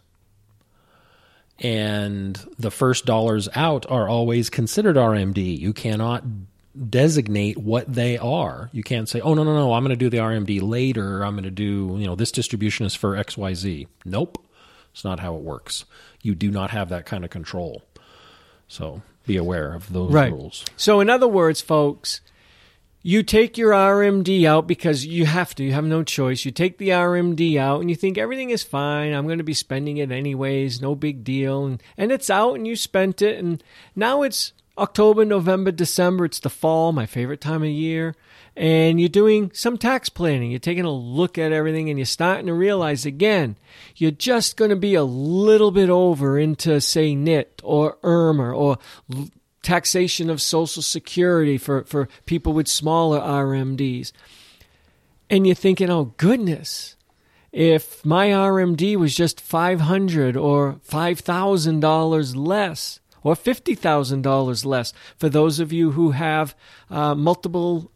And the first dollars out are always considered RMD. You cannot designate what they are. You can't say, oh, no, I'm going to do the RMD later. I'm going to do, this distribution is for XYZ. Nope. It's not how it works. You do not have that kind of control. So be aware of those rules.
So in other words, folks, you take your RMD out because you have to. You have no choice. You take the RMD out and you think everything is fine. I'm going to be spending it anyways. No big deal. And it's out and you spent it. And now it's October, November, December. It's the fall, my favorite time of year. And you're doing some tax planning. You're taking a look at everything and you're starting to realize, again, you're just going to be a little bit over into, say, NIT or IRMA or taxation of Social Security for people with smaller RMDs. And you're thinking, oh, goodness, if my RMD was just $500 or $5,000 less or $50,000 less, for those of you who have multiple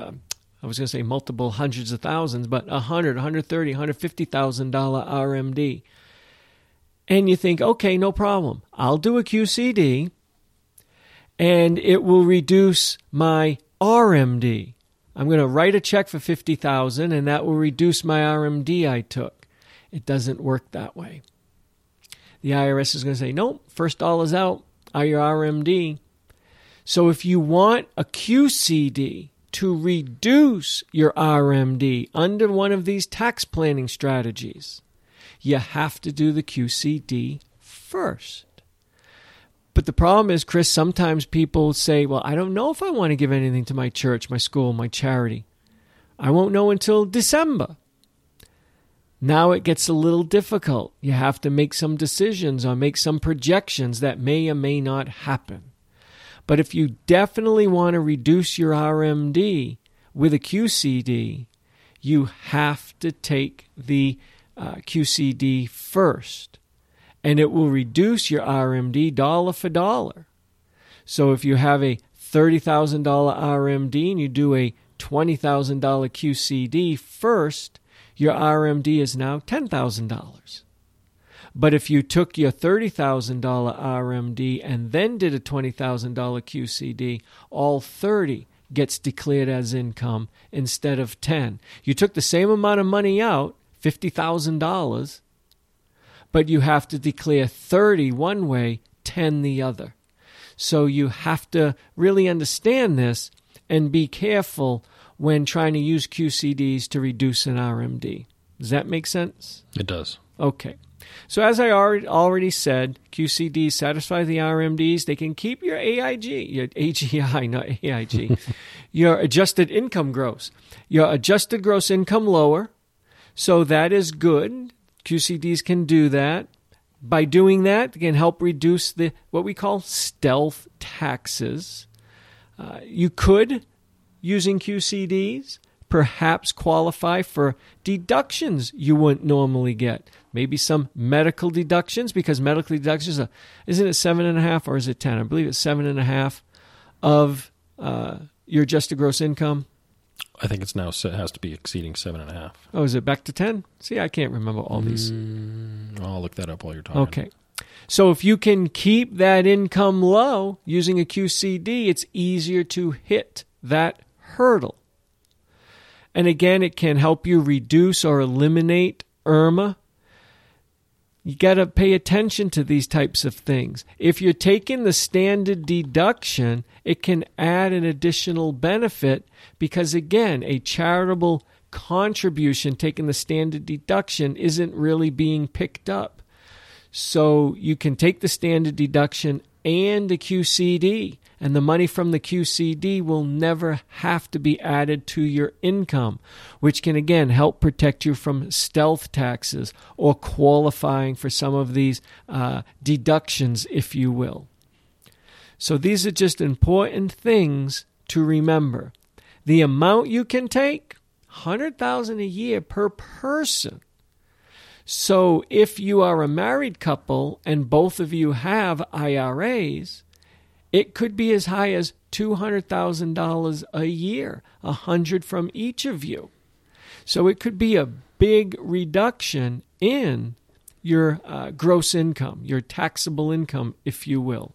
hundreds of thousands, but $100,000, $130,000, $150,000 RMD. And you think, okay, no problem. I'll do a QCD, and it will reduce my RMD. I'm going to write a check for $50,000, and that will reduce my RMD I took. It doesn't work that way. The IRS is going to say, nope, first dollars out are your RMD. So if you want a QCD to reduce your RMD under one of these tax planning strategies, you have to do the QCD first. But the problem is, Chris, sometimes people say, well, I don't know if I want to give anything to my church, my school, my charity. I won't know until December. Now it gets a little difficult. You have to make some decisions or make some projections that may or may not happen. But if you definitely want to reduce your RMD with a QCD, you have to take the QCD first. And it will reduce your RMD dollar for dollar. So if you have a $30,000 RMD and you do a $20,000 QCD first, your RMD is now $10,000. But if you took your $30,000 RMD and then did a $20,000 QCD, all 30 gets declared as income instead of 10. You took the same amount of money out, $50,000, but you have to declare 30 one way, 10 the other. So you have to really understand this and be careful when trying to use QCDs to reduce an RMD. Does that make sense?
It does.
Okay. So as I already said, QCDs satisfy the RMDs. They can keep your AGI, not AIG, your adjusted income gross, your adjusted gross income lower. So that is good. QCDs can do that. By doing that, they can help reduce what we call stealth taxes. You could, using QCDs, perhaps qualify for deductions you wouldn't normally get. Maybe some medical deductions, because medical deductions isn't it 7.5 or is it 10? I believe it's 7.5 of your adjusted gross income.
I think it has to be exceeding 7.5.
Oh, is it back to 10? See, I can't remember all these.
I'll look that up while you're talking.
Okay. So if you can keep that income low using a QCD, it's easier to hit that hurdle. And again, it can help you reduce or eliminate IRMA. You got to pay attention to these types of things. If you're taking the standard deduction, it can add an additional benefit because, again, a charitable contribution taking the standard deduction isn't really being picked up. So you can take the standard deduction and the QCD, and the money from the QCD will never have to be added to your income, which can, again, help protect you from stealth taxes or qualifying for some of these deductions, if you will. So these are just important things to remember. The amount you can take, $100,000 a year per person. So if you are a married couple and both of you have IRAs, it could be as high as $200,000 a year, $100,000 from each of you. So it could be a big reduction in your gross income, your taxable income, if you will.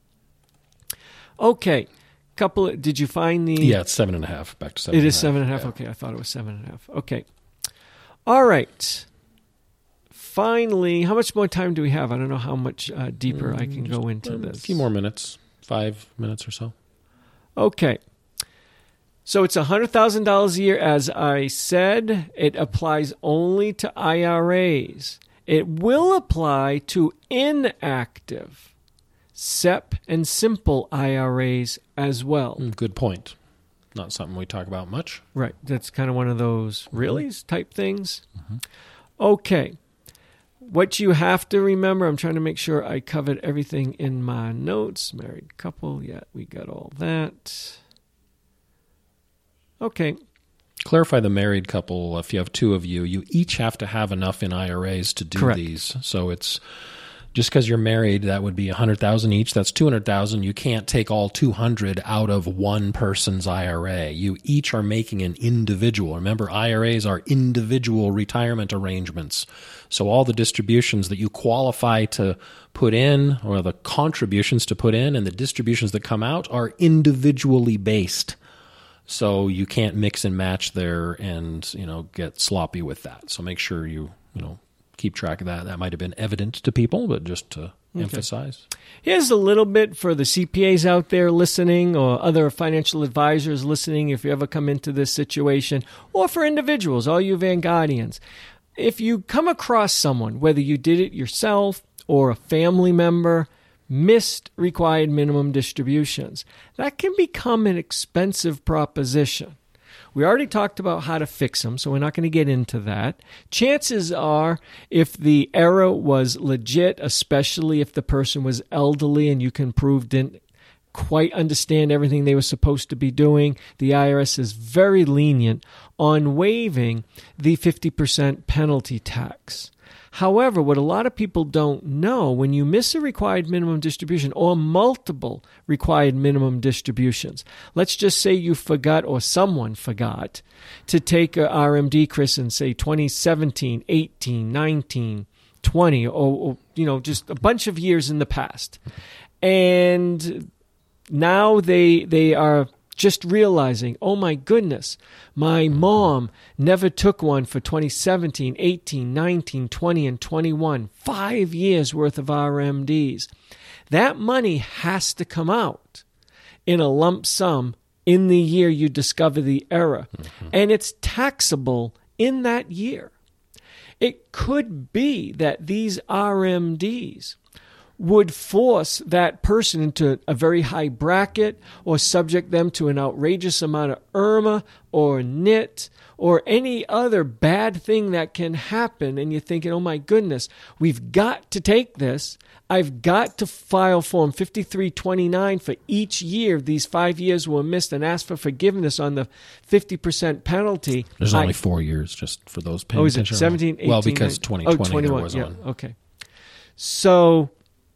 Okay, did you find the...
Yeah, it's 7.5, back to 7.5.
It is 7.5,
yeah.
Okay, I thought it was 7.5. Okay. All right. Finally, how much more time do we have? I don't know how much deeper I can go into this.
A few more minutes. 5 minutes or so.
Okay. So it's $100,000 a year. As I said, it applies only to IRAs. It will apply to inactive SEP and simple IRAs as well.
Good point. Not something we talk about much.
Right. That's kind of one of those reallys type things. Mm-hmm. Okay. What you have to remember, I'm trying to make sure I covered everything in my notes. Married couple, yeah, we got all that. Okay.
Clarify the married couple. If you have two of you, you each have to have enough in IRAs to do
Correct.
These. So it's just because you're married, that would be $100,000 each. That's $200,000. You can't take all $200,000 out of one person's IRA. You each are making an individual. Remember, IRAs are individual retirement arrangements. So all the distributions that you qualify to put in, or the contributions to put in, and the distributions that come out are individually based. So you can't mix and match there and, get sloppy with that. So make sure you keep track of that. That might have been evident to people, but just to emphasize.
Here's a little bit for the CPAs out there listening, or other financial advisors listening if you ever come into this situation, or for individuals, all you Vanguardians. If you come across someone, whether you did it yourself or a family member, missed required minimum distributions, that can become an expensive proposition. We already talked about how to fix them, so we're not going to get into that. Chances are, if the error was legit, especially if the person was elderly and you can prove didn't quite understand everything they were supposed to be doing, the IRS is very lenient on waiving the 50% penalty tax. However, what a lot of people don't know, when you miss a required minimum distribution or multiple required minimum distributions, let's just say you forgot or someone forgot to take a RMD, Chris, in say 2017, 18, 19, 20, or just a bunch of years in the past. And now they are just realizing, oh my goodness, my mom never took one for 2017, 18, 19, 20, and 21. 5 years worth of RMDs. That money has to come out in a lump sum in the year you discover the error. Mm-hmm. And it's taxable in that year. It could be that these RMDs would force that person into a very high bracket or subject them to an outrageous amount of IRMA or NIT or any other bad thing that can happen. And you're thinking, oh my goodness, we've got to take this. I've got to file Form 5329 for each year these 5 years were missed and ask for forgiveness on the 50% penalty.
There's only 4 years just for those payments.
Oh, is it 17, 18?
Well, because 2020
21,
there was one.
Okay. So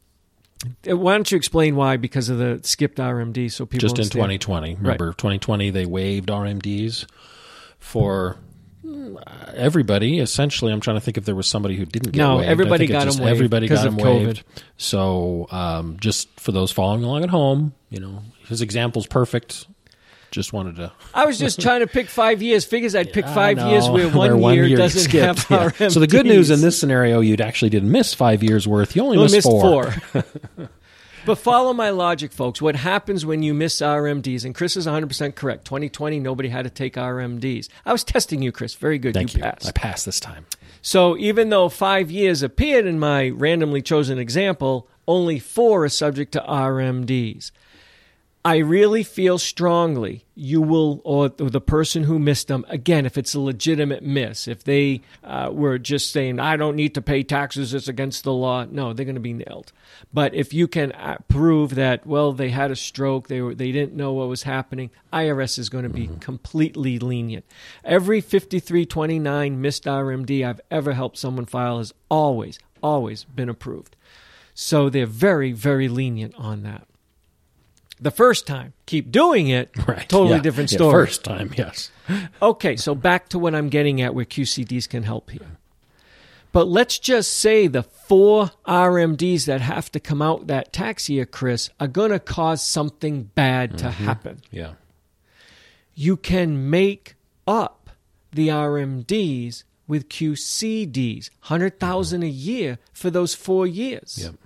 why don't you explain why? Because of the skipped RMD, so people
just
understand.
in 2020. Remember, 2020 they waived RMDs for everybody. Essentially, I'm trying to think if there was somebody who didn't get waived.
Everybody got them waived.
Everybody got them waived.
COVID.
So just for those following along at home, his example's perfect. Just wanted to.
I was just trying to pick 5 years. Figures I'd pick 5 years where one year doesn't
skipped,
have RMDs.
So the good news in this scenario, you actually didn't miss 5 years worth. You only missed four.
But follow my logic, folks. What happens when you miss RMDs? And Chris is 100% correct. 2020, nobody had to take RMDs. I was testing you, Chris. Very good.
Thank you.
Passed.
I passed this time.
So even though 5 years appeared in my randomly chosen example, only 4 are subject to RMDs. I really feel strongly you will, or the person who missed them, again, if it's a legitimate miss, if they were just saying, I don't need to pay taxes, it's against the law, no, they're going to be nailed. But if you can prove that, well, they had a stroke, they didn't know what was happening, IRS is going to be completely lenient. Every 5329 missed RMD I've ever helped someone file has always been approved. So they're very, very lenient on that. The first time, keep doing it,
right.
Totally different story.
First time, yes.
Okay, so back to what I'm getting at where QCDs can help here. But let's just say the 4 RMDs that have to come out that tax year, Chris, are going to cause something bad to happen.
Yeah.
You can make up the RMDs with QCDs, $100,000 a year for those 4 years.
Yep.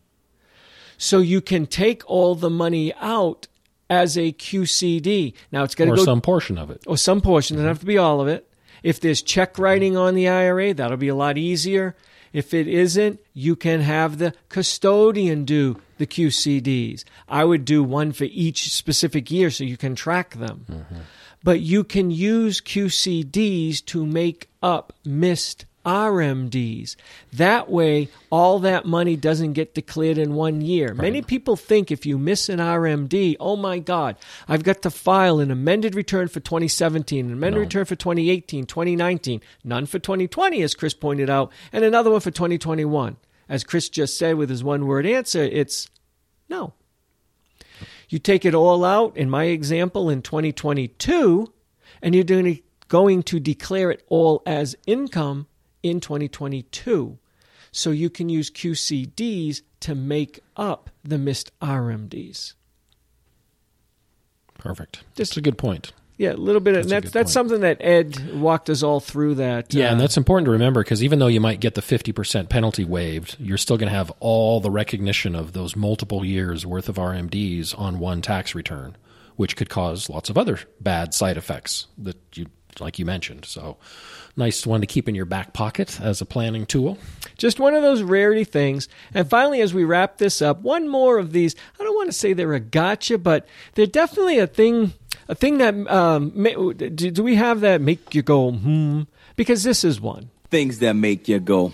So you can take all the money out as a QCD. Now it's got to go,
or some portion of it,
or some portion. Doesn't have to be all of it. If there's check writing on the IRA, that'll be a lot easier. If it isn't, you can have the custodian do the QCDs. I would do one for each specific year so you can track them. Mm-hmm. But you can use QCDs to make up missed RMDs. That way, all that money doesn't get declared in 1 year. Right. Many people think if you miss an RMD, oh my God, I've got to file an amended return for 2017, an amended return for 2018, 2019, none for 2020, as Chris pointed out, and another one for 2021. As Chris just said with his one-word answer, it's no. You take it all out, in my example, in 2022, and you're going to declare it all as income in 2022. So you can use QCDs to make up the missed RMDs.
Perfect. That's a good point.
Yeah, a little bit. That's something that Ed walked us all through that.
Yeah, and that's important to remember because even though you might get the 50% penalty waived, you're still going to have all the recognition of those multiple years worth of RMDs on one tax return, which could cause lots of other bad side effects that like you mentioned. So nice one to keep in your back pocket as a planning tool.
Just one of those rarity things. And finally, as we wrap this up, one more of these. I don't want to say they're a gotcha, but they're definitely a thing that, do we have that make you go, Because this is one.
Things that make you go,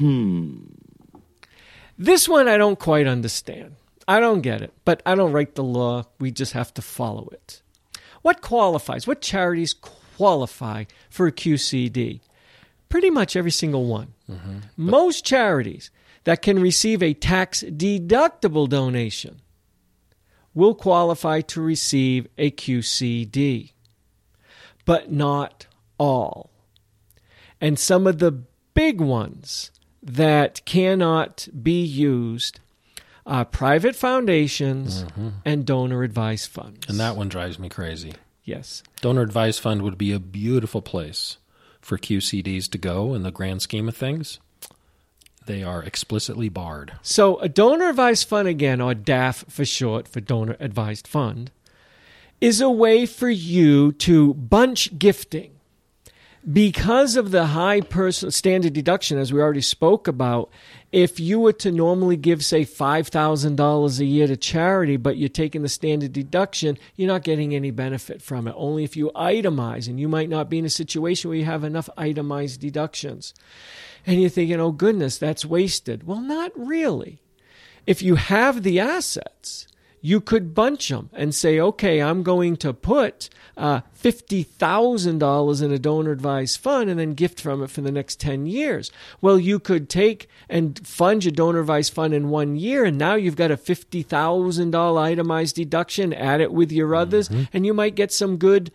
This one I don't quite understand. I don't get it, but I don't write the law. We just have to follow it. What qualifies? What charities qualify for a QCD? Pretty much every single one. Mm-hmm. Most charities that can receive a tax-deductible donation will qualify to receive a QCD, but not all. And some of the big ones that cannot be used are private foundations and donor-advised funds.
And that one drives me crazy.
Yes.
Donor-advised fund would be a beautiful place for QCDs to go in the grand scheme of things. They are explicitly barred.
So a donor-advised fund, again, or DAF for short, for donor-advised fund, is a way for you to bunch gifting. Because of the high standard deduction, as we already spoke about, if you were to normally give, say, $5,000 a year to charity, but you're taking the standard deduction, you're not getting any benefit from it. Only if you itemize, and you might not be in a situation where you have enough itemized deductions. And you're thinking, oh, goodness, that's wasted. Well, not really. If you have the assets, you could bunch them and say, okay, I'm going to put $50,000 in a donor-advised fund and then gift from it for the next 10 years. Well, you could take and fund your donor-advised fund in 1 year, and now you've got a $50,000 itemized deduction, add it with your others, and you might get some good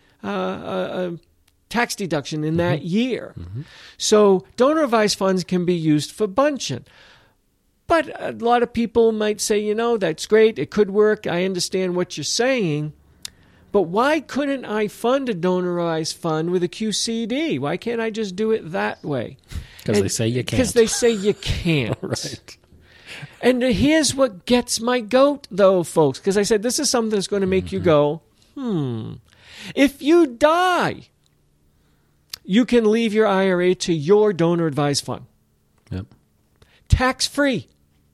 tax deduction in that year. So donor-advised funds can be used for bunching. But a lot of people might say, that's great, it could work, I understand what you're saying, but why couldn't I fund a donorized fund with a QCD? Why can't I just do it that way?
Because they say you can't.
Because they say you can't.
Right.
And here's what gets my goat, though, folks, because I said this is something that's going to make you go, If you die, you can leave your IRA to your donor-advised fund.
Yep.
Tax-free.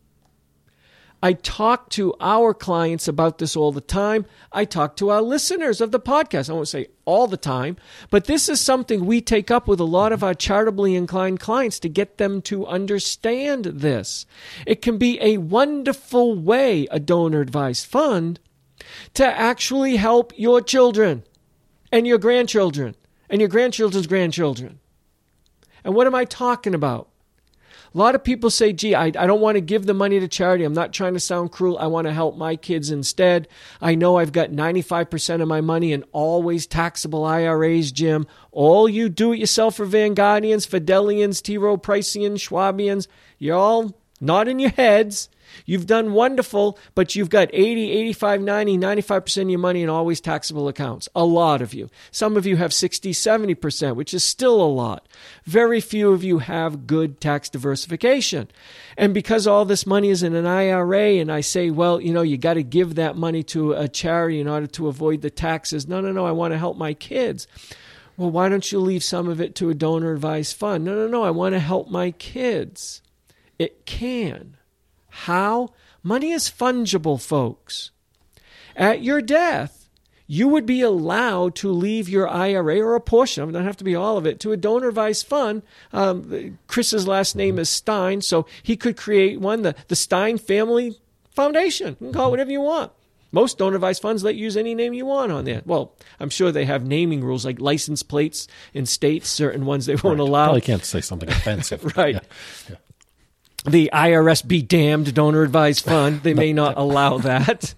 I talk to our clients about this all the time. I talk to our listeners of the podcast. I won't say all the time, but this is something we take up with a lot of our charitably inclined clients to get them to understand this. It can be a wonderful way, a donor-advised fund, to actually help your children and your grandchildren and your grandchildren's grandchildren. And what am I talking about? A lot of people say, gee, I don't want to give the money to charity. I'm not trying to sound cruel. I want to help my kids instead. I know I've got 95% of my money in always taxable IRAs, Jim. All you do-it-yourself for Vanguardians, Fidelians, T. Rowe Priceans, Schwabians, you're all nodding your heads. You've done wonderful, but you've got 80, 85, 90, 95% of your money in always taxable accounts. A lot of you. Some of you have 60, 70%, which is still a lot. Very few of you have good tax diversification. And because all this money is in an IRA, and I say, well, you got to give that money to a charity in order to avoid the taxes. No, I want to help my kids. Well, why don't you leave some of it to a donor-advised fund? No, I want to help my kids. It can. How? Money is fungible, folks. At your death, you would be allowed to leave your IRA or a portion of it, doesn't have to be all of it, to a donor-advised fund. Chris's last name is Stein, so he could create one, the Stein Family Foundation. You can call it whatever you want. Most donor-advised funds let you use any name you want on there. Well, I'm sure they have naming rules like license plates in states, certain ones they won't allow.
Probably can't say something offensive.
Right. Yeah. The IRS be damned donor-advised fund, they may not allow that.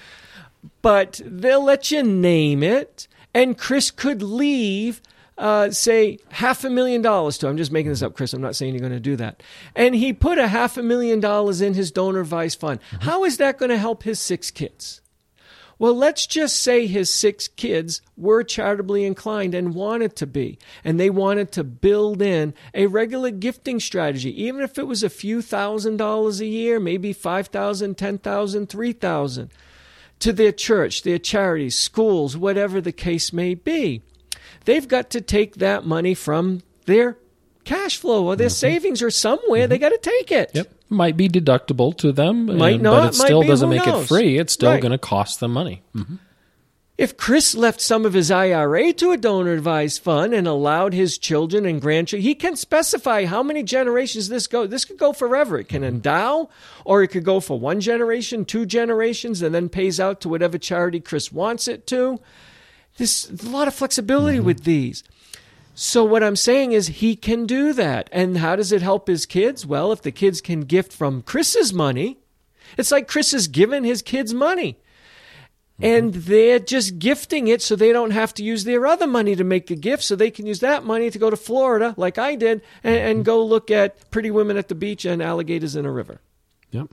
But they'll let you name it, and Chris could leave, say, $500,000 to. I'm just making this up, Chris. I'm not saying you're going to do that. And he put $500,000 in his donor-advised fund. How is that going to help his 6 kids? Well, let's just say his 6 kids were charitably inclined and wanted to be, and they wanted to build in a regular gifting strategy, even if it was a few $1,000s a year, maybe $5,000, $10,000, $3,000, to their church, their charities, schools, whatever the case may be. They've got to take that money from their cash flow or their savings or somewhere. They got to take it.
Yep. Might be deductible to them,
might not,
but it still doesn't make
knows?
It free. It's still
Right.
going to cost them money.
If Chris left some of his IRA to a donor-advised fund and allowed his children and grandchildren, he can specify how many generations this goes. This could go forever. It can endow, or it could go for 1 generation, 2 generations, and then pays out to whatever charity Chris wants it to. There's a lot of flexibility with these. So what I'm saying is he can do that. And how does it help his kids? Well, if the kids can gift from Chris's money, it's like Chris is giving his kids money. And they're just gifting it so they don't have to use their other money to make a gift, so they can use that money to go to Florida, like I did, and go look at pretty women at the beach and alligators in a river.
Yep.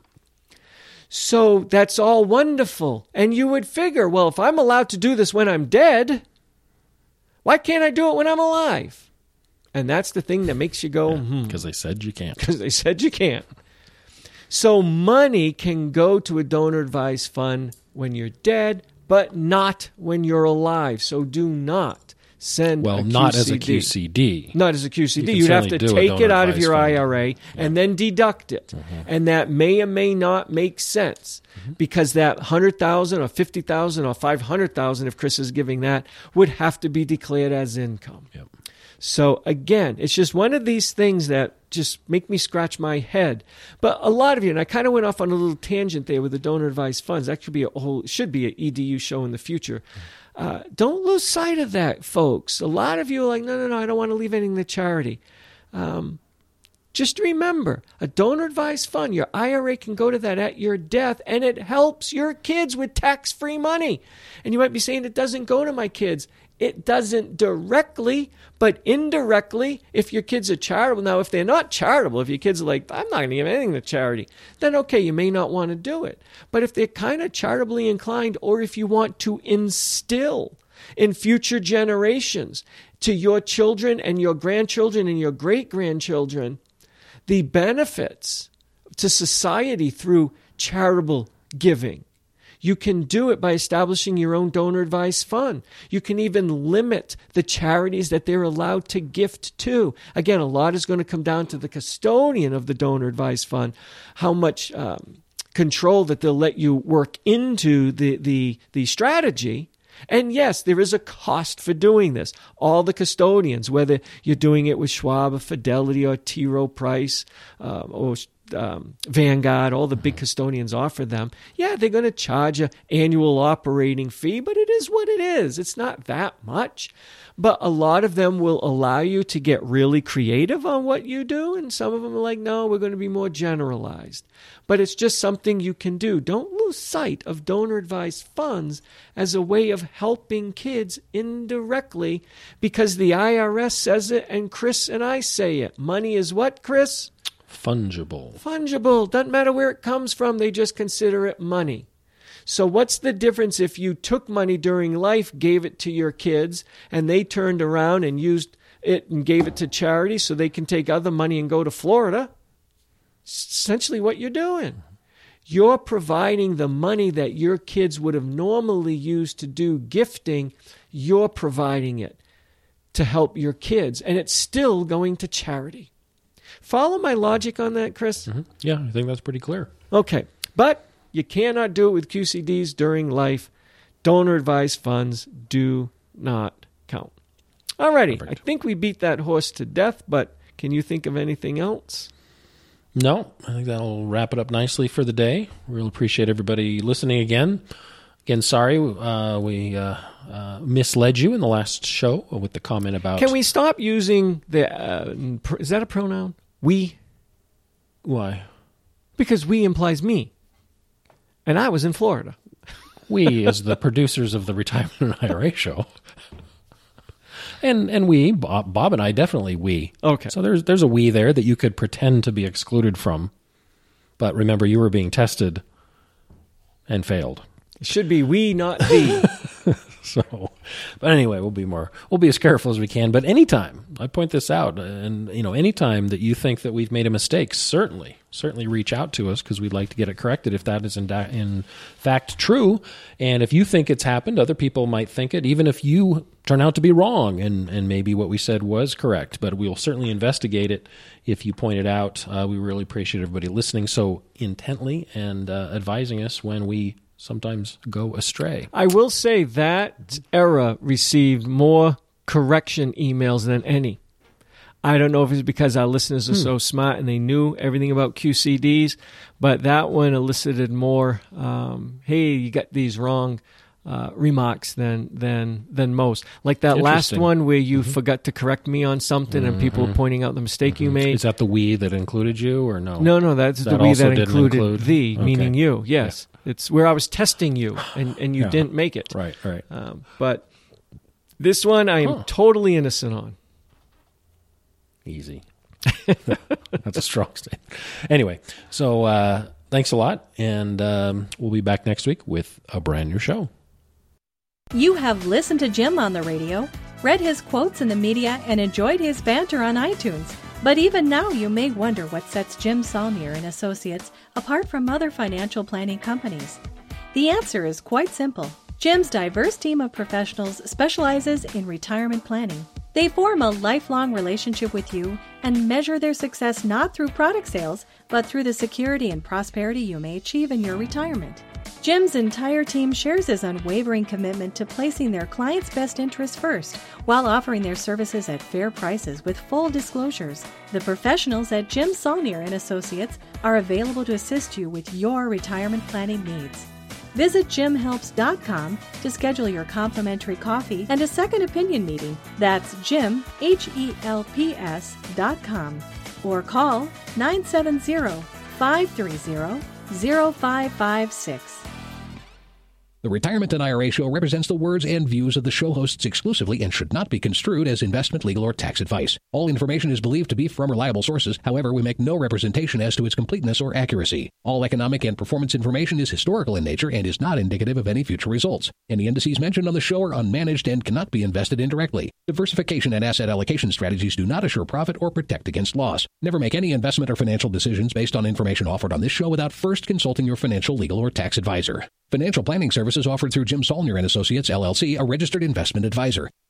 So that's all wonderful. And you would figure, well, if I'm allowed to do this when I'm dead, why can't I do it when I'm alive? And that's the thing that makes you go,
Because they said you can't.
Because they said you can't. So money can go to a donor-advised fund when you're dead, but not when you're alive. So do not send a QCD.
Not as a QCD.
Not as a QCD.
You
You'd have to take it out of your
fund.
IRA and then deduct it. And that may or may not make sense because that $100,000 or $50,000 or $500,000, if Chris is giving that, would have to be declared as income.
Yep.
So again, it's just one of these things that just make me scratch my head. But a lot of you, and I kind of went off on a little tangent there with the donor advised funds. That should be an EDU show in the future. Don't lose sight of that, folks. A lot of you are like, no, I don't want to leave anything to charity. Just remember, a donor advised fund, your IRA can go to that at your death, and it helps your kids with tax-free money. And you might be saying, it doesn't go to my kids. It doesn't directly, but indirectly, if your kids are charitable. Now, if they're not charitable, if your kids are like, I'm not going to give anything to charity, then okay, you may not want to do it. But if they're kind of charitably inclined, or if you want to instill in future generations to your children and your grandchildren and your great-grandchildren the benefits to society through charitable giving, you can do it by establishing your own donor advised fund. You can even limit the charities that they're allowed to gift to. Again, a lot is going to come down to the custodian of the donor advised fund, how much control that they'll let you work into the strategy. And yes, there is a cost for doing this. All the custodians, whether you're doing it with Schwab or Fidelity or T. Rowe Price or Vanguard, all the big custodians offer them. Yeah, they're going to charge an annual operating fee, but it is what it is. It's not that much. But a lot of them will allow you to get really creative on what you do, and some of them are like, no, we're going to be more generalized. But it's just something you can do. Don't lose sight of donor-advised funds as a way of helping kids indirectly, because the IRS says it and Chris and I say it. Money is what, Chris?
Fungible.
Fungible. Doesn't matter where it comes from. They just consider it money. So what's the difference if you took money during life, gave it to your kids, and they turned around and used it and gave it to charity so they can take other money and go to Florida? It's essentially what you're doing. You're providing the money that your kids would have normally used to do gifting. You're providing it to help your kids, and it's still going to charity. Follow my logic on that, Chris?
Mm-hmm. Yeah, I think that's pretty clear.
Okay, but you cannot do it with QCDs during life. Donor-advised funds do not count. All righty, I think we beat that horse to death, but can you think of anything else?
No, I think that'll wrap it up nicely for the day. Really appreciate everybody listening again. Again, sorry we misled you in the last show with the comment about...
Can we stop using the... is that a pronoun? We?
Why?
Because we implies me. And I was in Florida.
We, as the producers of the Retirement and IRA show. And we, Bob and I, definitely we.
Okay.
So there's a we there that you could pretend to be excluded from. But remember, you were being tested and failed.
It should be we, not thee.
So, but anyway, we'll be as careful as we can. But anytime, I point this out, and anytime that you think that we've made a mistake, certainly reach out to us, because we'd like to get it corrected if that is in fact true. And if you think it's happened, other people might think it, even if you turn out to be wrong, and maybe what we said was correct. But we'll certainly investigate it if you point it out. We really appreciate everybody listening so intently and advising us when we sometimes go astray.
I will say that era received more correction emails than any. I don't know if it's because our listeners are so smart and they knew everything about QCDs, but that one elicited more, hey, you got these wrong remarks than most. Like that last one where you forgot to correct me on something and people were pointing out the mistake you made.
Is that the we that included you, or no?
No, that's the we that included thee, meaning you. Yes. Yeah. It's where I was testing you and you didn't make it.
Right.
But this one I am totally innocent on.
Easy. That's a strong statement. Anyway, so thanks a lot, and we'll be back next week with a brand new show.
You have listened to Jim on the radio, read his quotes in the media, and enjoyed his banter on iTunes. But even now you may wonder what sets Jim Saulnier and Associates apart from other financial planning companies. The answer is quite simple. Jim's diverse team of professionals specializes in retirement planning. They form a lifelong relationship with you and measure their success not through product sales, but through the security and prosperity you may achieve in your retirement. Jim's entire team shares his unwavering commitment to placing their clients' best interests first, while offering their services at fair prices with full disclosures. The professionals at Jim Saulnier & Associates are available to assist you with your retirement planning needs. Visit jimhelps.com to schedule your complimentary coffee and a second opinion meeting. That's jimhelps.com. Or call 970-530-0556.
The Retirement and IRA Show represents the words and views of the show hosts exclusively and should not be construed as investment, legal, or tax advice. All information is believed to be from reliable sources. However, we make no representation as to its completeness or accuracy. All economic and performance information is historical in nature and is not indicative of any future results. Any indices mentioned on the show are unmanaged and cannot be invested indirectly. Diversification and asset allocation strategies do not assure profit or protect against loss. Never make any investment or financial decisions based on information offered on this show without first consulting your financial, legal, or tax advisor. Financial planning services offered through Jim Saulnier & Associates, LLC, a registered investment advisor.